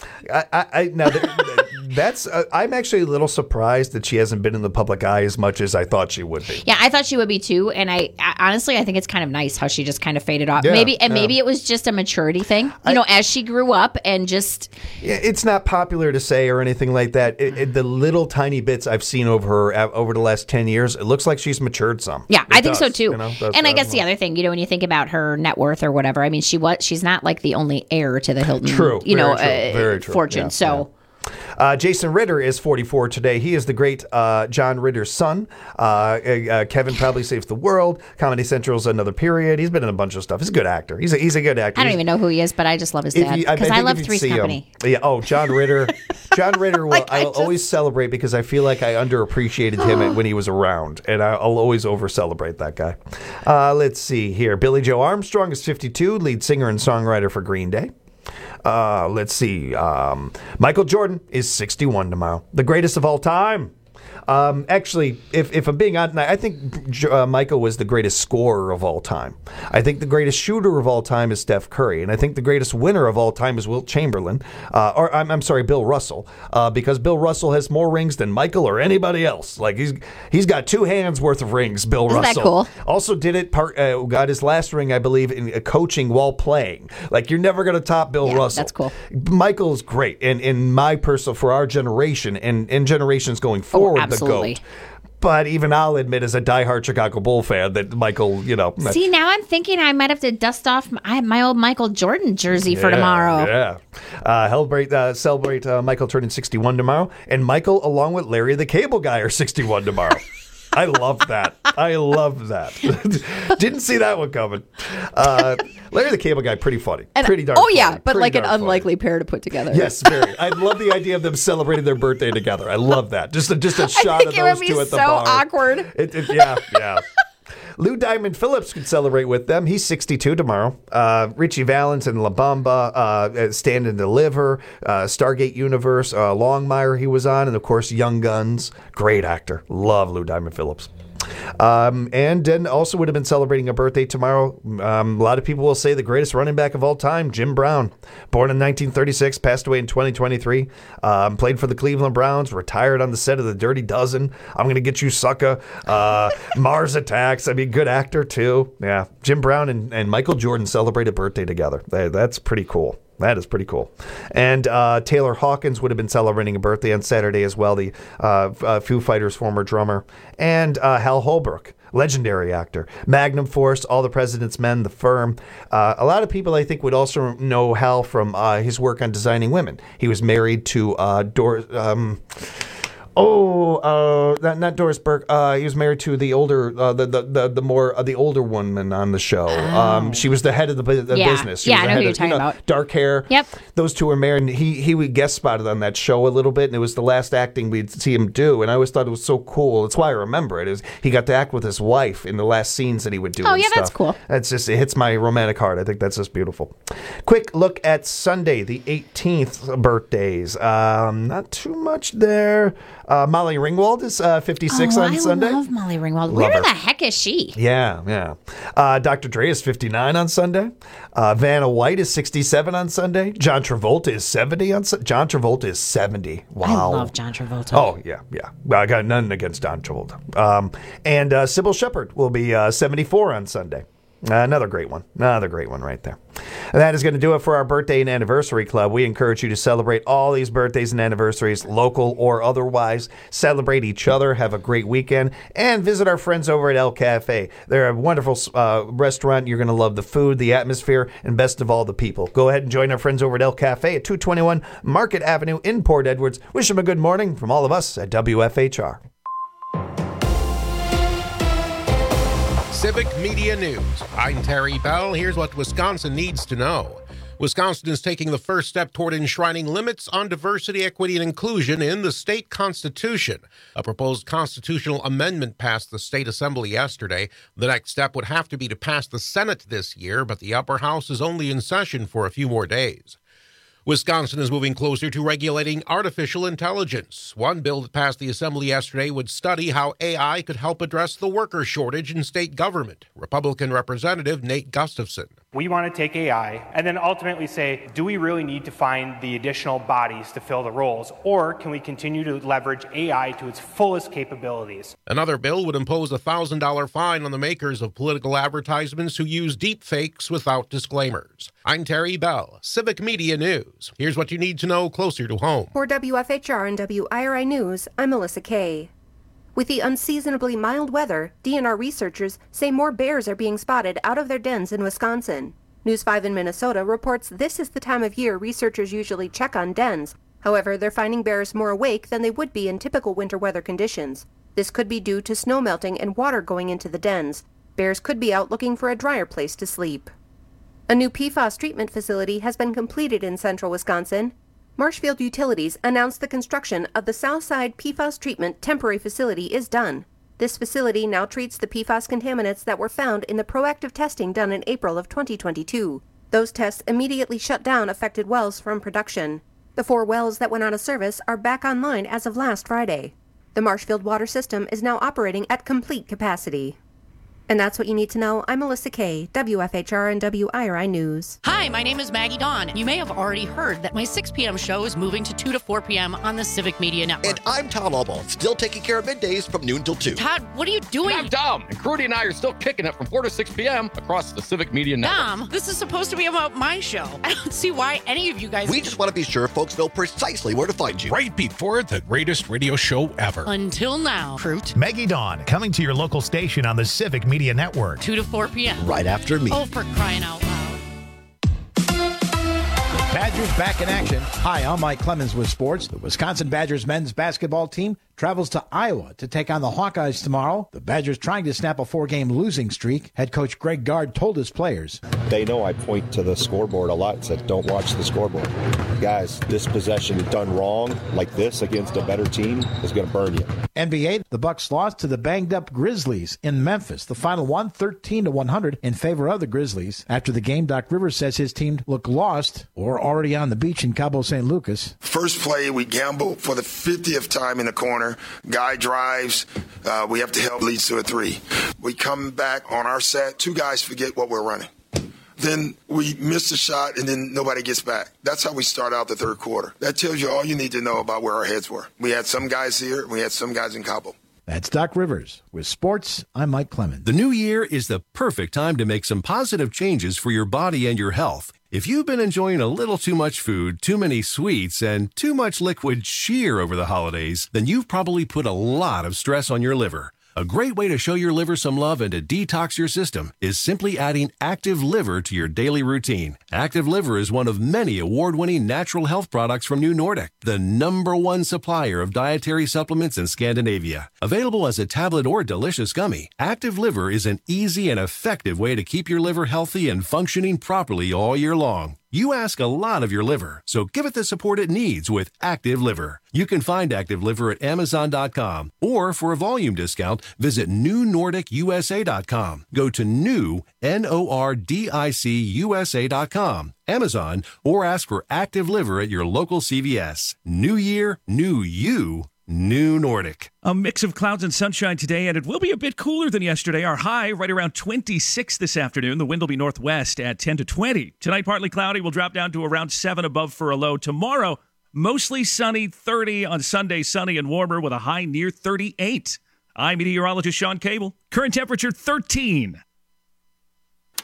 J: I'm actually a little surprised that she hasn't been in the public eye as much as I thought she would be.
K: Yeah, I thought she would be too. And I honestly, I think it's kind of nice how she just kind of faded off.
J: Yeah,
K: maybe it was just a maturity thing. As she grew up and just.
J: Yeah, it's not popular to say or anything like that. The little tiny bits I've seen over her over the last 10 years, it looks like she's matured some.
K: Yeah, I think so too. And I guess the other thing, when you think about her net worth or whatever, I mean, she's not like the only heir to the Hilton,
J: very true.
K: fortune.
J: Jason Ritter is 44 today. He is the great John Ritter's son. Kevin Probably Saves the World. Comedy Central's Another Period. He's been in a bunch of stuff. He's a good actor. He's a good actor.
K: I don't even know who he is, but I just love his dad because I love Three's Company.
J: Yeah. Oh, John Ritter. John Ritter. I will always celebrate because I feel like I underappreciated him when he was around, and I'll always over celebrate that guy. Let's see here. Billy Joe Armstrong is 52, lead singer and songwriter for Green Day. Let's see. Michael Jordan is 61 tomorrow. The greatest of all time. Actually, if I'm being honest, I think Michael was the greatest scorer of all time. I think the greatest shooter of all time is Steph Curry, and I think the greatest winner of all time is Wilt Chamberlain, Bill Russell, because Bill Russell has more rings than Michael or anybody else. Like he's got 2 hands worth of rings. Bill Russell.
K: Isn't that cool?
J: Also did it. Got his last ring, I believe, in coaching while playing. Like you're never going to top Bill Russell.
K: That's cool.
J: Michael's great, and in my personal for our generation and generations going forward.
K: Absolutely.
J: The GOAT. But even I'll admit, as a diehard Chicago Bull fan, that Michael,
K: See, now I'm thinking I might have to dust off my old Michael Jordan jersey for tomorrow.
J: Yeah. Celebrate Michael turning 61 tomorrow. And Michael, along with Larry the Cable Guy, are 61 tomorrow. I love that. Didn't see that one coming. Larry the Cable Guy, pretty funny. Pretty darn funny.
Q: But like an
J: unlikely
Q: pair to put together.
J: Yes, very. I love the idea of them celebrating their birthday together. I love that. Just a shot of those two at the bar.
Q: I think it would be so
J: awkward. Yeah. Lou Diamond Phillips could celebrate with them. He's 62 tomorrow. Richie Valens and La Bamba, Stand and Deliver, Stargate Universe, Longmire he was on, and of course Young Guns. Great actor. Love Lou Diamond Phillips. And then also would have been celebrating a birthday tomorrow. A lot of people will say the greatest running back of all time, Jim Brown. Born in 1936, passed away in 2023. Played for the Cleveland Browns, retired on the set of The Dirty Dozen. I'm Gonna Get You, Sucker. Mars Attacks. I mean, good actor too. Yeah. Jim Brown and Michael Jordan celebrate a birthday together. That's pretty cool. That is pretty cool. And Taylor Hawkins would have been celebrating a birthday on Saturday as well, the Foo Fighters' former drummer. And Hal Holbrook, legendary actor. Magnum Force, All the President's Men, The Firm. A lot of people, I think, would also know Hal from his work on Designing Women. He was married to not Doris Burke. He was married to the older, the older woman on the show. She was the head of the business. She was
K: I know who you're talking about.
J: Dark hair.
K: Yep.
J: Those two were married. And he would guest spotted on that show a little bit, and it was the last acting we'd see him do. And I always thought it was so cool. That's why I remember it. Is he got to act with his wife in the last scenes that he would do.
K: Oh
J: and
K: yeah,
J: stuff.
K: that's cool.
J: That's just it hits my romantic heart. I think that's just beautiful. Quick look at Sunday, the 18th birthdays. Not too much there. Molly Ringwald is 56 on Sunday.
K: I love Molly Ringwald. Where the heck is she?
J: Yeah. Dr. Dre is 59 on Sunday. Vanna White is 67 on Sunday. John Travolta is 70 on Sunday. John Travolta is 70. Wow.
K: I love John Travolta.
J: Oh, yeah. Well, I got nothing against John Travolta. And Sybil Shepherd will be 74 on Sunday. Another great one right there. And that is going to do it for our Birthday and Anniversary Club. We encourage you to celebrate all these birthdays and anniversaries, local or otherwise. Celebrate each other, have a great weekend, and visit our friends over at El Cafe. They're a wonderful restaurant. You're going to love the food, the atmosphere, and best of all, the people. Go ahead and join our friends over at El Cafe at 221 Market Avenue in Port Edwards. Wish them a good morning from all of us at WFHR.
F: Civic Media News. I'm Terry Bell. Here's what Wisconsin needs to know. Wisconsin is taking the first step toward enshrining limits on diversity, equity, and inclusion in the state constitution. A proposed constitutional amendment passed the state assembly yesterday. The next step would have to be to pass the Senate this year, but the upper house is only in session for a few more days. Wisconsin is moving closer to regulating artificial intelligence. One bill that passed the assembly yesterday would study how AI could help address the worker shortage in state government. Republican Representative Nate Gustafson.
R: We want to take AI and then ultimately say, do we really need to find the additional bodies to fill the roles, or can we continue to leverage AI to its fullest capabilities?
F: Another bill would impose a $1,000 fine on the makers of political advertisements who use deep fakes without disclaimers. I'm Terry Bell, Civic Media News. Here's what you need to know closer to home.
H: For WFHR and WIRI News, I'm Melissa Kay. With the unseasonably mild weather, DNR researchers say more bears are being spotted out of their dens in Wisconsin. News 5 in Minnesota reports this is the time of year researchers usually check on dens. However, they're finding bears more awake than they would be in typical winter weather conditions. This could be due to snow melting and water going into the dens. Bears could be out looking for a drier place to sleep. A new PFAS treatment facility has been completed in central Wisconsin. Marshfield Utilities announced the construction of the Southside PFAS Treatment Temporary Facility is done. This facility now treats the PFAS contaminants that were found in the proactive testing done in April of 2022. Those tests immediately shut down affected wells from production. The 4 wells that went out of service are back online as of last Friday. The Marshfield water system is now operating at complete capacity. And that's what you need to know. I'm Melissa Kay, WFHR and WIRI News.
S: Hi, my name is Maggie Dawn. You may have already heard that my 6 p.m. show is moving to 2 to 4 p.m. on the Civic Media Network.
T: And I'm Todd Albaugh, still taking care of middays from noon till 2.
S: Todd, what are you doing?
U: I'm Dom, and Crudy and I are still kicking it from 4 to 6 p.m. across the Civic Media Network.
S: Dom, this is supposed to be about my show. I don't see why any of you guys...
T: We just want to be sure folks know precisely where to find you.
V: Right before the greatest radio show ever.
S: Until now, Fruit.
E: Maggie Dawn, coming to your local station on the Civic Media Network.
S: 2 to 4 p.m.
T: Right after me.
S: Oh, for crying out loud.
W: Badgers back in action. Hi, I'm Mike Clemens with sports. The Wisconsin Badgers men's basketball team travels to Iowa to take on the Hawkeyes tomorrow. The Badgers trying to snap a 4-game losing streak. Head coach Greg Gard told his players.
X: They know I point to the scoreboard a lot and said, don't watch the scoreboard. Guys, this possession done wrong like this against a better team is going to burn you.
W: NBA, the Bucks lost to the banged-up Grizzlies in Memphis. The final one, 13-100 in favor of the Grizzlies. After the game, Doc Rivers says his team looked lost or already on the beach in Cabo San Lucas.
Y: First play, we gamble for the 50th time in the corner. Guy drives. We have to help, leads to a 3. We come back on our set. 2 guys forget what we're running. Then we miss a shot, and then nobody gets back. That's how we start out the third quarter. That tells you all you need to know about where our heads were. We had some guys here, and we had some guys in Cabo.
W: That's Doc Rivers. With sports, I'm Mike Clemens.
Z: The new year is the perfect time to make some positive changes for your body and your health. If you've been enjoying a little too much food, too many sweets, and too much liquid cheer over the holidays, then you've probably put a lot of stress on your liver. A great way to show your liver some love and to detox your system is simply adding Active Liver to your daily routine. Active Liver is one of many award-winning natural health products from New Nordic, the #1 supplier of dietary supplements in Scandinavia. Available as a tablet or delicious gummy, Active Liver is an easy and effective way to keep your liver healthy and functioning properly all year long. You ask a lot of your liver, so give it the support it needs with Active Liver. You can find Active Liver at Amazon.com, or for a volume discount, visit NewNordicUSA.com. Go to NewNordicUSA.com, Amazon, or ask for Active Liver at your local CVS. New year, new you. New Nordic.
I: A mix of clouds and sunshine today, and it will be a bit cooler than yesterday. Our high right around 26 this afternoon. The wind will be northwest at 10 to 20. Tonight, partly cloudy. We'll drop down to around 7 above for a low. Tomorrow, mostly sunny, 30. On Sunday, sunny and warmer with a high near 38. I'm meteorologist Sean Cable. Current temperature 13.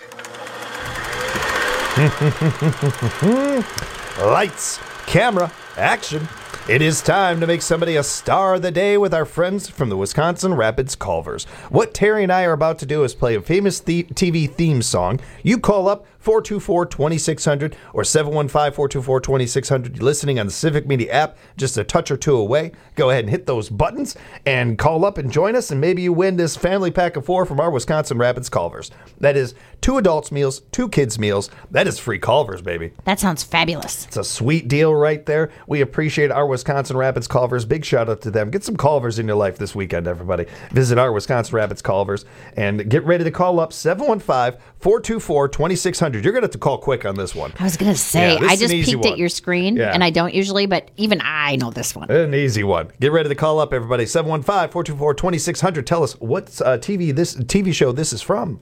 J: Lights, camera, action. It is time to make somebody a star of the day with our friends from the Wisconsin Rapids Culvers. What Terry and I are about to do is play a famous TV theme song. You call up 424-2600 or 715-424-2600. You're listening on the Civic Media app, just a touch or two away. Go ahead and hit those buttons and call up and join us, and maybe you win this family pack of 4 from our Wisconsin Rapids Culvers. That is 2 adults meals, 2 kids meals. That is free Culvers, baby.
K: That sounds fabulous.
J: It's a sweet deal right there. We appreciate our Wisconsin Rapids Culvers. Big shout out to them. Get some Culvers in your life this weekend, everybody. Visit our Wisconsin Rapids Culvers and get ready to call up 715-424-2600. You're going to have to call quick on this one.
K: I was going to say, I just peeked at your screen, and I don't usually, but even I know this one.
J: An easy one. Get ready to call up, everybody. 715-424-2600. Tell us what TV show this is from.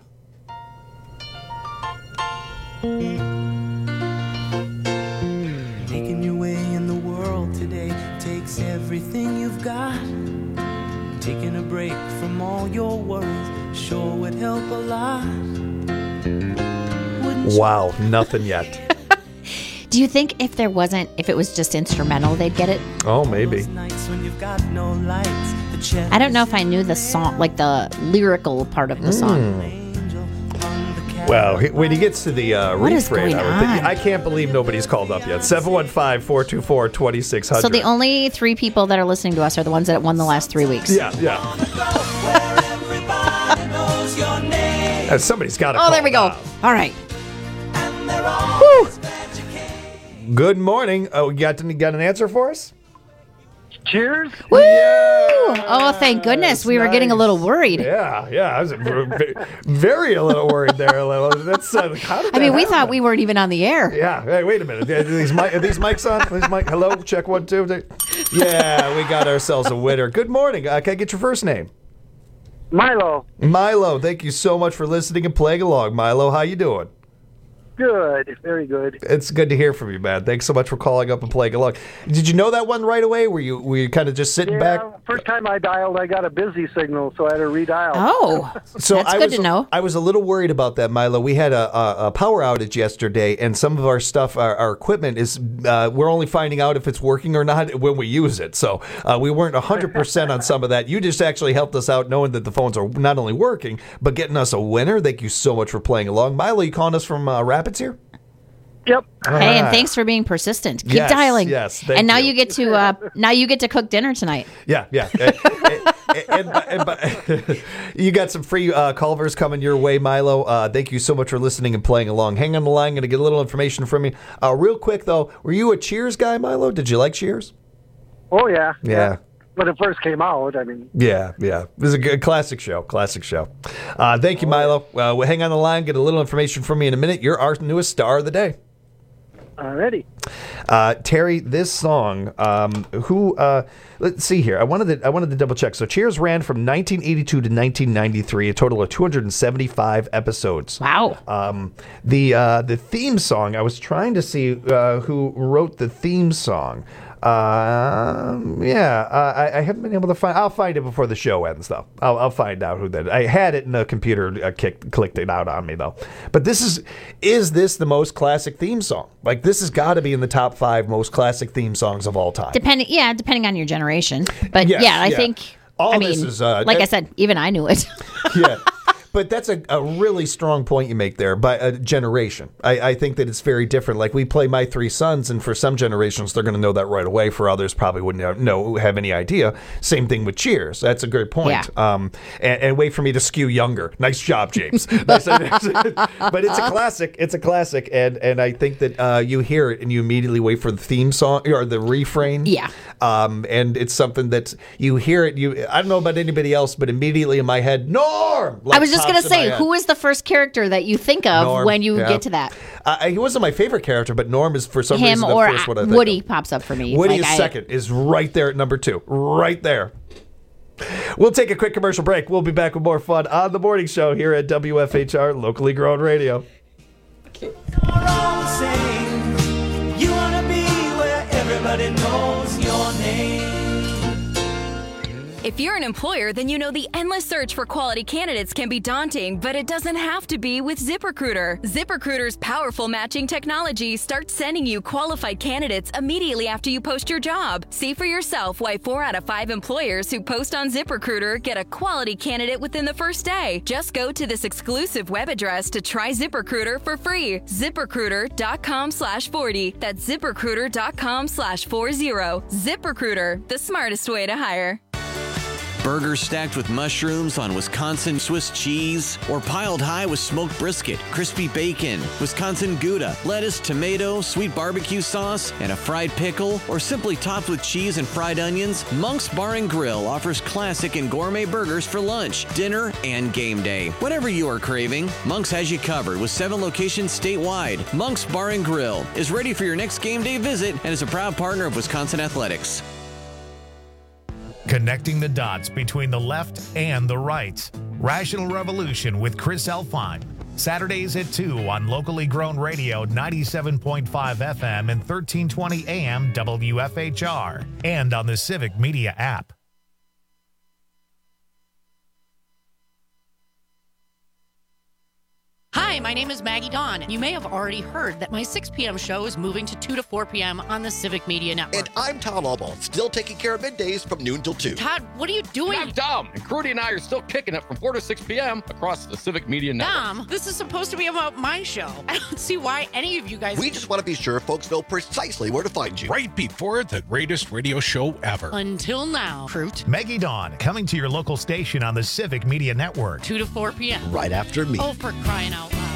A: Making your way in the world today takes everything you've got. Taking a break from all your worries sure would help a lot.
J: Wow, nothing yet.
K: Do you think if it was just instrumental, they'd get it?
J: Oh, maybe.
K: I don't know if I knew the song, like the lyrical part of the song.
J: Well, when he gets to the
K: What is
J: refrain,
K: going
J: I can't believe nobody's called up yet. 715-424-2600.
K: So the only 3 people that are listening to us are the ones that won the last 3 weeks.
J: Yeah. Somebody's got to call.
K: Oh, there we go. All right.
J: Whew. Good morning. Oh, you got an answer for us?
B: Cheers.
K: Woo! Oh, thank goodness. We were getting a little worried.
J: Yeah. I was very a little worried there. That's how did that
K: we thought we weren't even on the air.
J: Yeah. Hey, wait a minute. Are these mics on? Hello? Check 1, 2. Yeah, we got ourselves a winner. Good morning. Can I get your first name?
B: Milo.
J: Milo, thank you so much for listening and playing along. Milo, how you doing?
B: Good. Very good.
J: It's good to hear from you, man. Thanks so much for calling up and playing along. Did you know that one right away? Were you kind of just sitting back?
B: First time I dialed, I got a busy signal, so I had to redial.
K: Oh,
J: so
K: that's good to know.
J: I was a little worried about that, Milo. We had a power outage yesterday, and some of our stuff, our equipment is, we're only finding out if it's working or not when we use it. So we weren't 100% on some of that. You just actually helped us out knowing that the phones are not only working, but getting us a winner. Thank you so much for playing along. Milo, you calling us from Rapids here?
B: Yep.
K: Hey, and thanks for being persistent. Keep dialing.
J: Yes,
K: and now you get to cook dinner tonight.
J: Yeah. and you got some free Culvers coming your way, Milo. Thank you so much for listening and playing along. Hang on the line. Going to get a little information from you. Real quick, though, were you a Cheers guy, Milo? Did you like Cheers?
B: Oh, yeah.
J: Yeah.
B: When it first came out, I mean.
J: Yeah. It was a good classic show. Thank you, Milo. We'll hang on the line, get a little information from you in a minute. You're our newest star of the day.
B: Alrighty.
J: Terry, this song, let's see here. I wanted to double check. So Cheers ran from 1982 to 1993, a total of 275 episodes.
K: Wow.
J: The theme song, I was trying to see who wrote the theme song. I haven't been able to find. I'll find it before the show ends, though. I'll find out who that. I had it in the computer, clicked it out on me, though. But is this the most classic theme song? Like, this has got to be in the top 5 most classic theme songs of all time.
K: Depending on your generation. But I think.
J: This is
K: like I said, even I knew it.
J: Yeah. But that's a really strong point you make there by a generation. I think that it's very different. Like, we play My Three Sons, and for some generations, they're going to know that right away. For others, probably wouldn't have any idea. Same thing with Cheers. That's a great point.
K: Yeah.
J: And wait for me to skew younger. Nice job, James. But it's a classic. It's a classic. And I think that you hear it and you immediately wait for the theme song or the refrain.
K: Yeah.
J: And it's something that you hear it. I don't know about anybody else, but immediately in my head, Norm!
K: I was just going to say, who is the first character that you think of
J: Norm,
K: when you get to that?
J: He wasn't my favorite character, but Norm is for some reason the first one I think
K: Woody
J: of.
K: pops up for me.
J: Woody is second, is right there at number 2. Right there. We'll take a quick commercial break. We'll be back with more fun on The Morning Show here at WFHR, locally grown radio.
A: You want to be where everybody knows your name.
C: If you're an employer, then you know the endless search for quality candidates can be daunting, but it doesn't have to be with ZipRecruiter. ZipRecruiter's powerful matching technology starts sending you qualified candidates immediately after you post your job. See for yourself why 4 out of 5 employers who post on ZipRecruiter get a quality candidate within the first day. Just go to this exclusive web address to try ZipRecruiter for free. ZipRecruiter.com/40. That's ZipRecruiter.com/40. ZipRecruiter, the smartest way to hire.
D: Burgers stacked with mushrooms on Wisconsin Swiss cheese, or piled high with smoked brisket, crispy bacon, Wisconsin Gouda, lettuce, tomato, sweet barbecue sauce, and a fried pickle, or simply topped with cheese and fried onions, Monk's Bar and Grill offers classic and gourmet burgers for lunch, dinner, and game day. Whatever you are craving, Monk's has you covered with 7 locations statewide. Monk's Bar and Grill is ready for your next game day visit and is a proud partner of Wisconsin Athletics.
E: Connecting the dots between the left and the right. Rational Revolution with Chris Elfine. Saturdays at 2 on locally grown radio 97.5 FM and 1320 AM WFHR. And on the Civic Media app.
S: Hi, my name is Maggie Dawn. You may have already heard that my 6 p.m. show is moving to 2 to 4 p.m. on the Civic Media Network.
T: And I'm Todd Albaugh, still taking care of middays from noon till 2.
S: Todd, what are you doing?
U: I'm Dom, and Crudy and I are still kicking it from 4 to 6 p.m. across the Civic Media Network.
S: Dom, this is supposed to be about my show. I don't see why any of you guys...
T: We just want to be sure folks know precisely where to find you.
V: Right before the greatest radio show ever.
S: Until now, Fruit.
E: Maggie Dawn, coming to your local station on the Civic Media Network.
S: 2 to 4 p.m.
T: Right after me.
S: Oh, for crying out loud.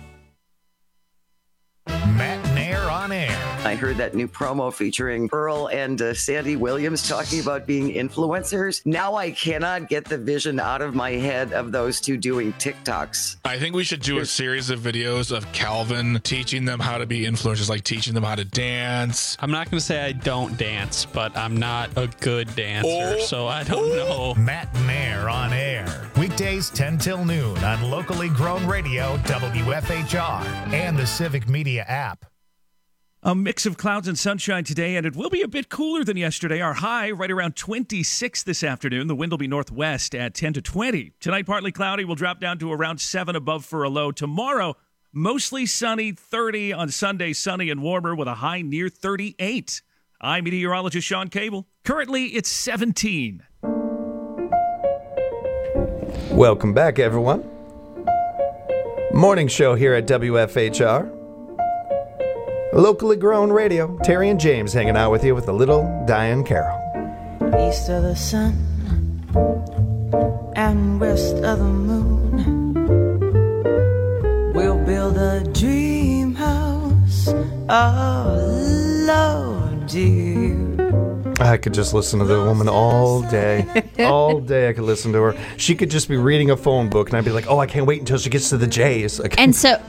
E: Matt Nair on air.
G: I heard that new promo featuring Earl and Sandy Williams talking about being influencers. Now I cannot get the vision out of my head of those two doing TikToks.
L: I think we should do a series of videos of Calvin teaching them how to be influencers, like teaching them how to dance.
M: I'm not going to say I don't dance, but I'm not a good dancer, so I don't know.
E: Matt Nair on air. Weekdays 10 till noon on locally grown radio WFHR and the Civic Media app.
I: A mix of clouds and sunshine today, and it will be a bit cooler than yesterday. Our high right around 26 this afternoon. The wind will be northwest at 10 to 20. Tonight, partly cloudy. Will drop down to around 7 above for a low. Tomorrow, mostly sunny, 30. On Sunday, sunny and warmer with a high near 38. I'm meteorologist Sean Cable. Currently, it's 17.
J: Welcome back, everyone. Morning show here at WFHR. Locally grown radio. Terry and James hanging out with you with a little Diane Carroll.
A: East of the sun and west of the moon, we'll build a dream house of love, dear.
J: I could just listen to the woman all day. All day I could listen to her. She could just be reading a phone book, and I'd be like, oh, I can't wait until she gets to the J's.
K: And so...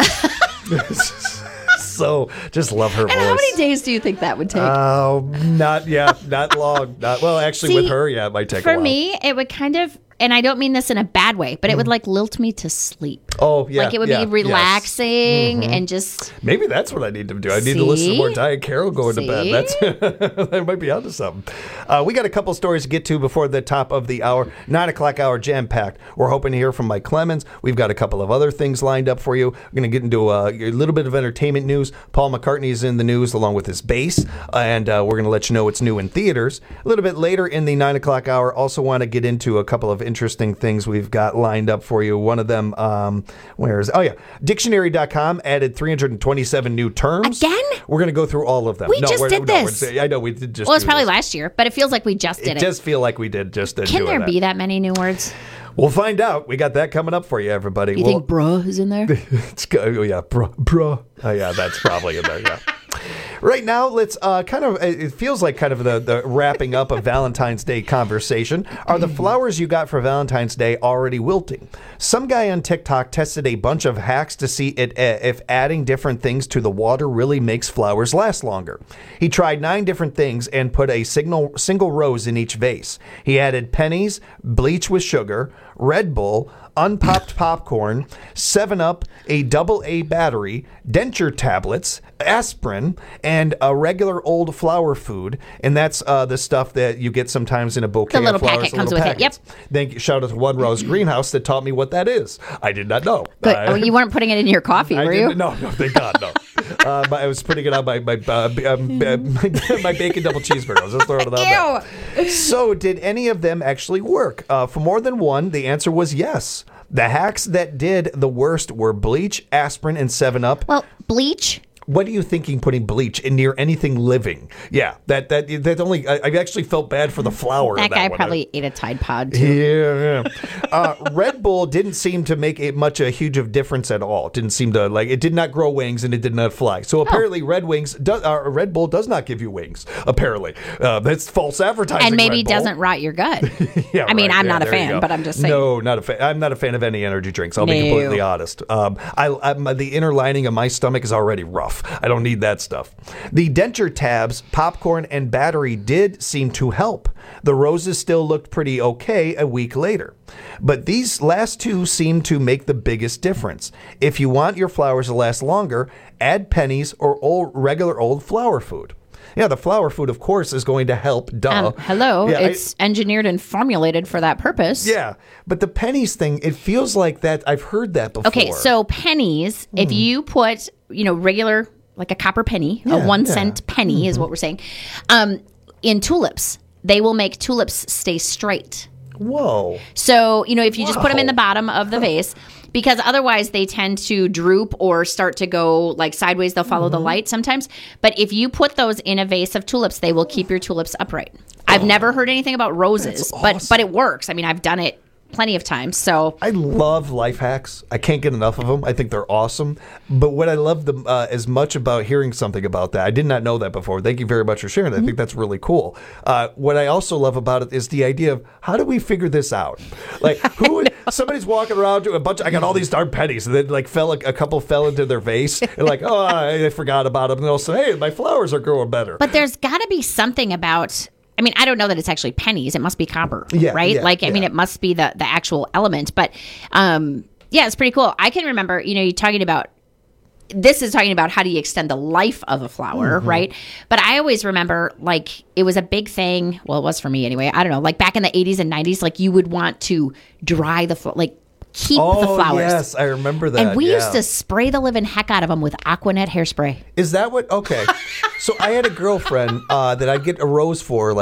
J: So just love her voice.
Q: And how many days do you think that would take?
J: Oh, not long. Well, actually, with her, yeah, it might take a while.
K: For me, it would kind of, and I don't mean this in a bad way, but it would like lilt me to sleep.
J: Oh, yeah.
K: Like it would be relaxing and just.
J: Maybe that's what I need to do. I need to listen to more Diane Carroll going to bed. That might be onto something. We got a couple stories to get to before the top of the hour. 9 o'clock hour, jam-packed. We're hoping to hear from Mike Clemens. We've got a couple of other things lined up for you. We're going to get into a little bit of entertainment news. Paul McCartney is in the news along with his bass, and we're going to let you know what's new in theaters. A little bit later in the 9 o'clock hour, also want to get into a couple of interesting things we've got lined up for you. One of them, Dictionary.com added 327 new terms.
K: Again?
J: We're going to go through all of them.
K: We just did this.
J: I know we did just.
K: Well, it's probably last year, but it feels like we just did it.
J: It does feel like we did just.
K: Can there be that many new words?
J: We'll find out. We got that coming up for you, everybody.
K: You think bruh is in there?
J: Bruh. Oh, yeah, that's probably in there, yeah. Right now, let's it feels like kind of the wrapping up of Valentine's Day conversation. Are the flowers you got for Valentine's Day already wilting? Some guy on TikTok tested a bunch of hacks to see if adding different things to the water really makes flowers last longer. He tried 9 different things and put a single rose in each vase. He added pennies, bleach with sugar, Red Bull, unpopped popcorn, 7-Up, a AA battery, denture tablets, aspirin, and a regular old flower food. And that's the stuff that you get sometimes in a bouquet
K: The little
J: of flowers.
K: packet comes with it. Yep.
J: Thank you. Shout out to One Rose Greenhouse that taught me what that is. I did not know.
K: Good. You weren't putting it in your coffee, were you?
J: No, thank God, no. I was putting it on my bacon double cheeseburger. I was just throwing it on there. So, did any of them actually work? For more than one, the answer was yes. The hacks that did the worst were bleach, aspirin, and 7-Up.
K: Well, bleach.
J: What are you thinking putting bleach in near anything living? Yeah, that only I actually felt bad for the flower.
K: That guy
J: one.
K: probably ate a Tide Pod too.
J: Yeah. Red Bull didn't seem to make a huge of difference at all. It didn't seem to it did not grow wings and it did not fly. So apparently Red Bull does not give you wings. Apparently, that's false advertising.
K: And maybe
J: Red Bull.
K: doesn't rot your gut.
J: Yeah,
K: I mean,
J: right.
K: I'm not a
J: there you
K: fan,
J: go.
K: but I'm just saying.
J: No, not a fan. I'm not a fan of any energy drinks. I'll be completely honest. The inner lining of my stomach is already rough. I don't need that stuff. The denture tabs, popcorn, and battery did seem to help. The roses still looked pretty okay a week later. But these last two seem to make the biggest difference. If you want your flowers to last longer, add pennies or regular old flower food. Yeah, the flower food, of course, is going to help. Duh.
K: Hello.
J: Yeah,
K: it's engineered and formulated for that purpose.
J: Yeah, but the pennies thing, it feels like that. I've heard that before.
K: Okay, so pennies, if you put, regular, like a copper penny, a 1 cent penny is what we're saying, in tulips, they will make tulips stay straight.
J: Whoa.
K: So, if you just put them in the bottom of the vase, because otherwise they tend to droop or start to go like sideways. They'll follow the light sometimes. But if you put those in a vase of tulips, they will keep your tulips upright. I've never heard anything about roses, but it works. I mean, I've done it plenty of times. So
J: I love life hacks. I can't get enough of them. I think they're awesome. But what I love as much about hearing something about that, I did not know that before. Thank you very much for sharing that. I think that's really cool. What I also love about it is the idea of how do we figure this out? Like somebody's walking around to I got all these darn pennies, and then a couple fell into their vase, and I forgot about them, and they'll say, hey, my flowers are growing better.
K: But there's got to be something about. I mean, I don't know that it's actually pennies. It must be copper, right? I mean, it must be the actual element. But it's pretty cool. I can remember, you talking about. This is talking about how do you extend the life of a flower, right? But I always remember, it was a big thing. Well, it was for me anyway. I don't know. Back in the 80s and 90s, you would want to dry the keep the flowers.
J: Yes, I remember that.
K: And we used to spray the living heck out of them with Aquanet hairspray.
J: Is that what? Okay. So I had a girlfriend that I'd get a rose for,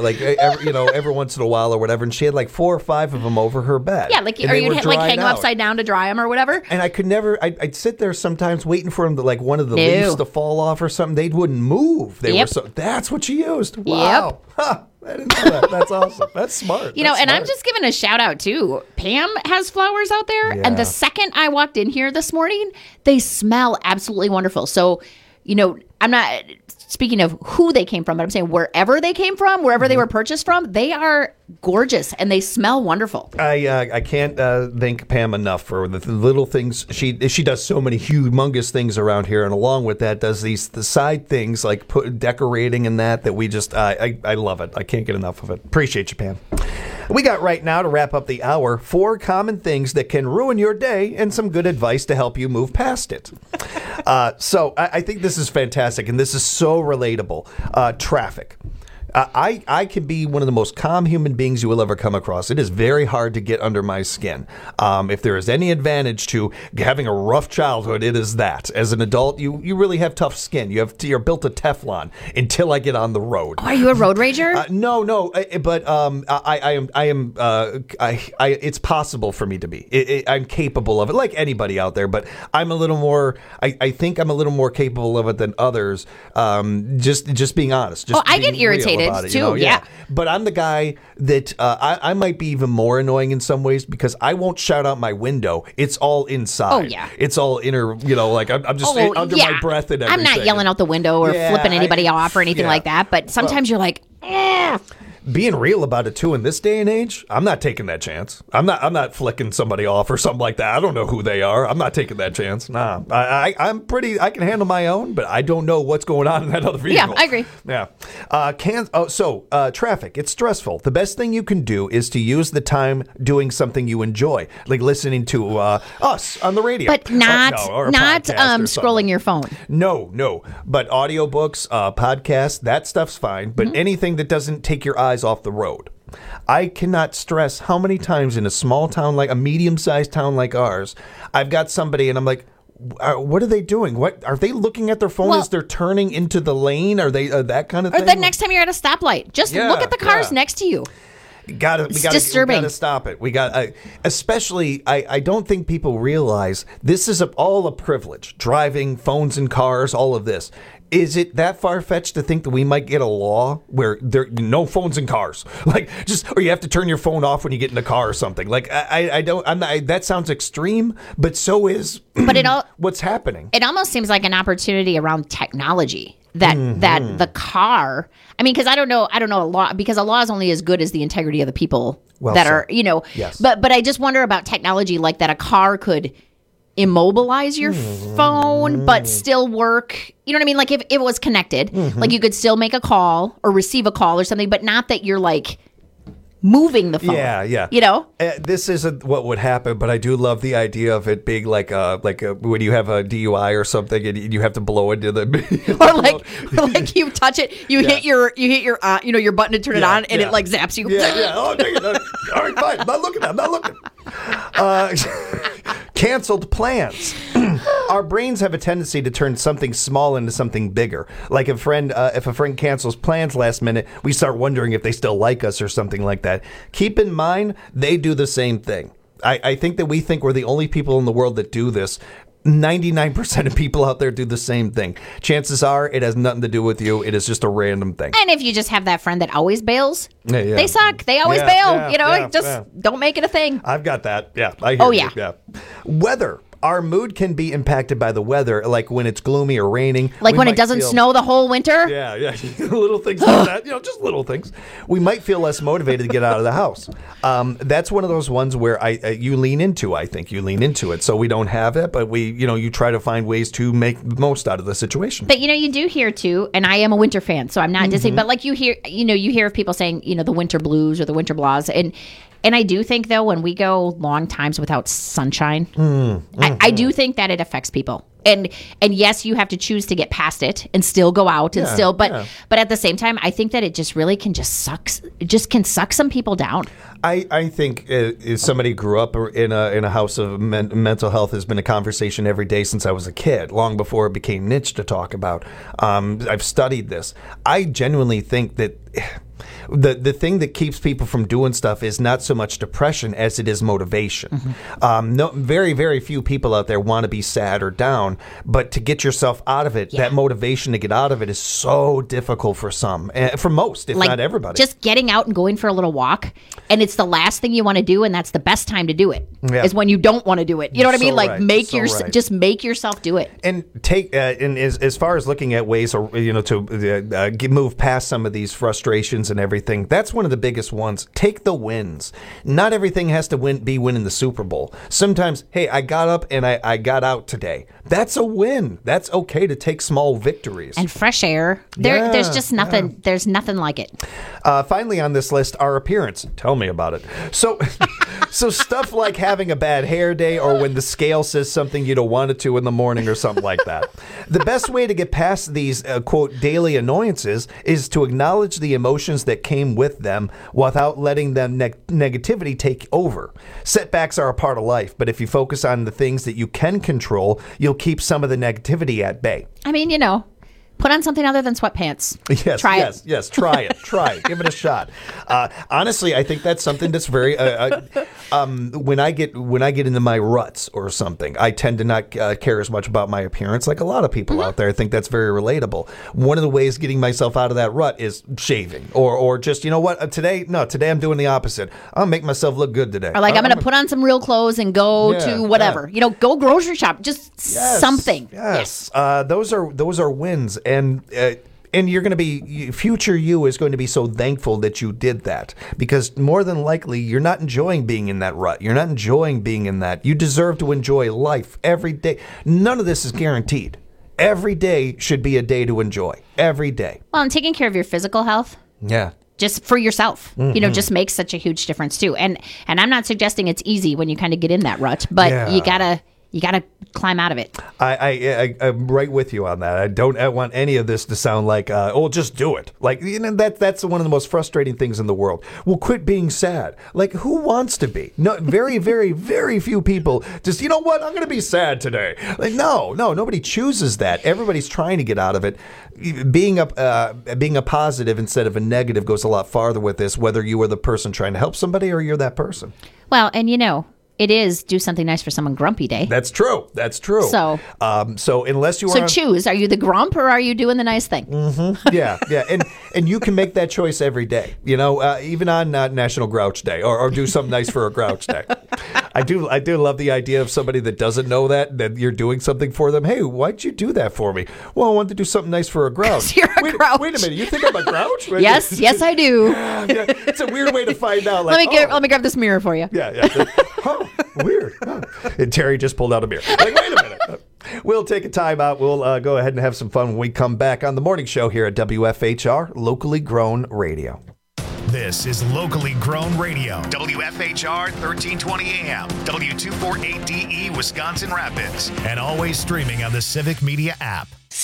J: every once in a while or whatever, and she had 4 or 5 of them over her bed.
K: Yeah, or you'd hang them upside down to dry them or whatever.
J: And I could never. I'd sit there sometimes waiting for them to one of the leaves to fall off or something. They wouldn't move. They were so. That's what she used. Wow.
K: Yep.
J: Huh. I didn't know that. That's awesome. That's smart.
K: I'm just giving a shout out too. Pam has flowers out there, and the second I walked in here this morning, they smell absolutely wonderful. So, I'm not speaking of who they came from, but I'm saying wherever they came from, wherever they were purchased from, they are gorgeous and they smell wonderful.
J: I can't thank Pam enough for the little things. She does so many humongous things around here, and along with that, does the side things like decorating and that we just I love it. I can't get enough of it. Appreciate you, Pam. We got right now to wrap up the hour 4 common things that can ruin your day and some good advice to help you move past it. So I think this is fantastic, and this is so relatable. Traffic. I can be one of the most calm human beings you will ever come across. It is very hard to get under my skin. If there is any advantage to having a rough childhood, it is that. As an adult, you really have tough skin. You're built of Teflon until I get on the road.
K: Oh, are you a road rager?
J: No. But I am. It's possible for me to be. I'm capable of it, like anybody out there. But I'm a little more. I think I'm a little more capable of it than others. Just being honest.
K: I get irritated.
J: It,
K: too, yeah.
J: But I'm the guy that I might be even more annoying in some ways because I won't shout out my window. It's all inside.
K: Oh, yeah.
J: It's all inner, I'm just under my breath and everything.
K: I'm not yelling out the window or flipping anybody off or anything like that, but sometimes you're like, ugh.
J: being real about it too in this day and age, I'm not taking that chance. I'm not flicking somebody off or something like that. I don't know who they are. I'm not taking that chance. Nah, I can handle my own, but I don't know what's going on in that other vehicle.
K: Yeah, I agree.
J: Yeah. Traffic. It's stressful. The best thing you can do is to use the time doing something you enjoy, like listening to us on the radio,
K: but not scrolling your phone.
J: No. But audiobooks, podcasts, that stuff's fine. But anything that doesn't take your eyes off the road. I cannot stress how many times in a small town, like a medium-sized town like ours, I've got somebody and I'm like, what are they doing? What are they looking at their phone as they're turning into the lane? Are they that kind of thing?
K: Or the next time you're at a stoplight, just look at the cars next to you.
J: We gotta stop it. We got, especially. I don't think people realize this is all a privilege. Driving, phones in cars, all of this. Is it that far-fetched to think that we might get a law where there no phones in cars, or you have to turn your phone off when you get in the car or something? Like I don't. I'm not. That sounds extreme, but so is. But what's happening?
K: It almost seems like an opportunity around technology. That the car, I mean, because I don't know a law, because a law is only as good as the integrity of the people are,
J: Yes.
K: But I just wonder about technology like that. A car could immobilize your phone, but still work. You know what I mean? Like if it was connected, like you could still make a call or receive a call or something, but not that you're like moving the phone.
J: Yeah. This isn't what would happen, but I do love the idea of it being like when you have a DUI or something and you have to blow into the
Q: or like you touch it, you hit your your button to turn it on, and it like zaps you.
J: Oh, dang it. All right, fine. I'm not looking. Canceled plans. Our brains have a tendency to turn something small into something bigger. Like if a friend cancels plans last minute, we start wondering if they still like us or something like that. Keep in mind, they do the same thing. I think that we think we're the only people in the world that do this. 99% of people out there do the same thing. Chances are it has nothing to do with you. It is just a random thing.
K: And if you just have that friend that always bails, they suck. They always bail. Don't make it a thing.
J: I've got that. Yeah. I hear you. Yeah. Weather. Our mood can be impacted by the weather, like when it's gloomy or raining.
K: Like when it doesn't snow the whole winter?
J: Yeah. Little things like that. Just little things. We might feel less motivated to get out of the house. That's one of those ones where you lean into, I think. You lean into it. So we don't have it, but you try to find ways to make the most out of the situation.
K: But, you do hear, too, and I am a winter fan, so I'm not dissing, but like you hear of people saying, the winter blues or the winter blahs, and I do think, though, when we go long times without sunshine, I do think that it affects people. And yes, you have to choose to get past it and still go out and but at the same time, I think that it just really can suck some people down.
J: I think if somebody grew up in a house of mental health has been a conversation every day since I was a kid, long before it became niche to talk about. I've studied this. I genuinely think that the thing that keeps people from doing stuff is not so much depression as it is motivation. Very, very few people out there want to be sad or down, but to get yourself out of it, that motivation to get out of it is so difficult for some, for most, if not everybody.
K: Just getting out and going for a little walk, and it's the last thing you want to do, and that's the best time to do it, is when you don't want to do it. You know what I mean? Like just make yourself do it.
J: And and as far as looking at ways, to move past some of these frustrations and everything, that's one of the biggest ones. Take the wins. Not everything has to be winning the Super Bowl. Sometimes, hey, I got up and I got out today. That's a win. That's okay to take small victories.
K: And fresh air. There's just nothing. There's nothing like it.
J: Finally on this list, our appearance. Tell me about it. So stuff like having a bad hair day or when the scale says something you don't want it to in the morning or something like that. The best way to get past these, quote, daily annoyances is to acknowledge the emotions that came with them without letting them negativity take over. Setbacks are a part of life, but if you focus on the things that you can control, you'll keep some of the negativity at bay.
K: I mean, put on something other than sweatpants.
J: Yes, try it. Give it a shot. Honestly, I think that's something that's very. When I get into my ruts or something, I tend to not care as much about my appearance, like a lot of people out there. I think that's very relatable. One of the ways getting myself out of that rut is shaving, or just today I'm doing the opposite. I'll make myself look good today.
K: Or like I'm going to put on some real clothes and go to whatever. Go grocery shop. Just something.
J: Yes. Those are wins. And And you're going to be, future you is going to be so thankful that you did that, because more than likely you're not enjoying being in that rut. You're not enjoying being in that. You deserve to enjoy life every day. None of this is guaranteed. Every day should be a day to enjoy. Every day.
K: Well, and taking care of your physical health.
J: Yeah.
K: Just for yourself,
J: Mm-hmm.
K: just makes such a huge difference too. And I'm not suggesting it's easy when you kind of get in that rut, but you gotta climb out of it.
J: I'm right with you on that. I don't want any of this to sound like, just do it. Like, that's one of the most frustrating things in the world. Well, quit being sad. Like, who wants to be? No, very, very, very few people just, you know what? I'm going to be sad today. Like, no, nobody chooses that. Everybody's trying to get out of it. Being a positive instead of a negative goes a lot farther with this, whether you are the person trying to help somebody or you're that person.
K: Well, and it is do something nice for someone grumpy day.
J: That's true. So unless you are...
K: So choose. Are you the grump or are you doing the nice thing?
J: Mm-hmm. Yeah. And you can make that choice every day, even on National Grouch Day, or do something nice for a Grouch Day. I do love the idea of somebody that doesn't know that you're doing something for them. Hey, why'd you do that for me? Well, I wanted to do something nice for a grouch.
K: You're a grouch.
J: Wait a minute. You think I'm a grouch?
K: Yes, I do.
J: Yeah, it's a weird way to find out.
K: Let me grab this mirror for you.
J: Yeah. Oh, weird. Oh. And Terry just pulled out a mirror. Like, wait a minute. We'll take a time out. We'll go ahead and have some fun when we come back on the morning show here at WFHR, Locally Grown Radio.
E: This is Locally Grown Radio, WFHR 1320 AM, W248DE, Wisconsin Rapids, and always streaming on the Civic Media app.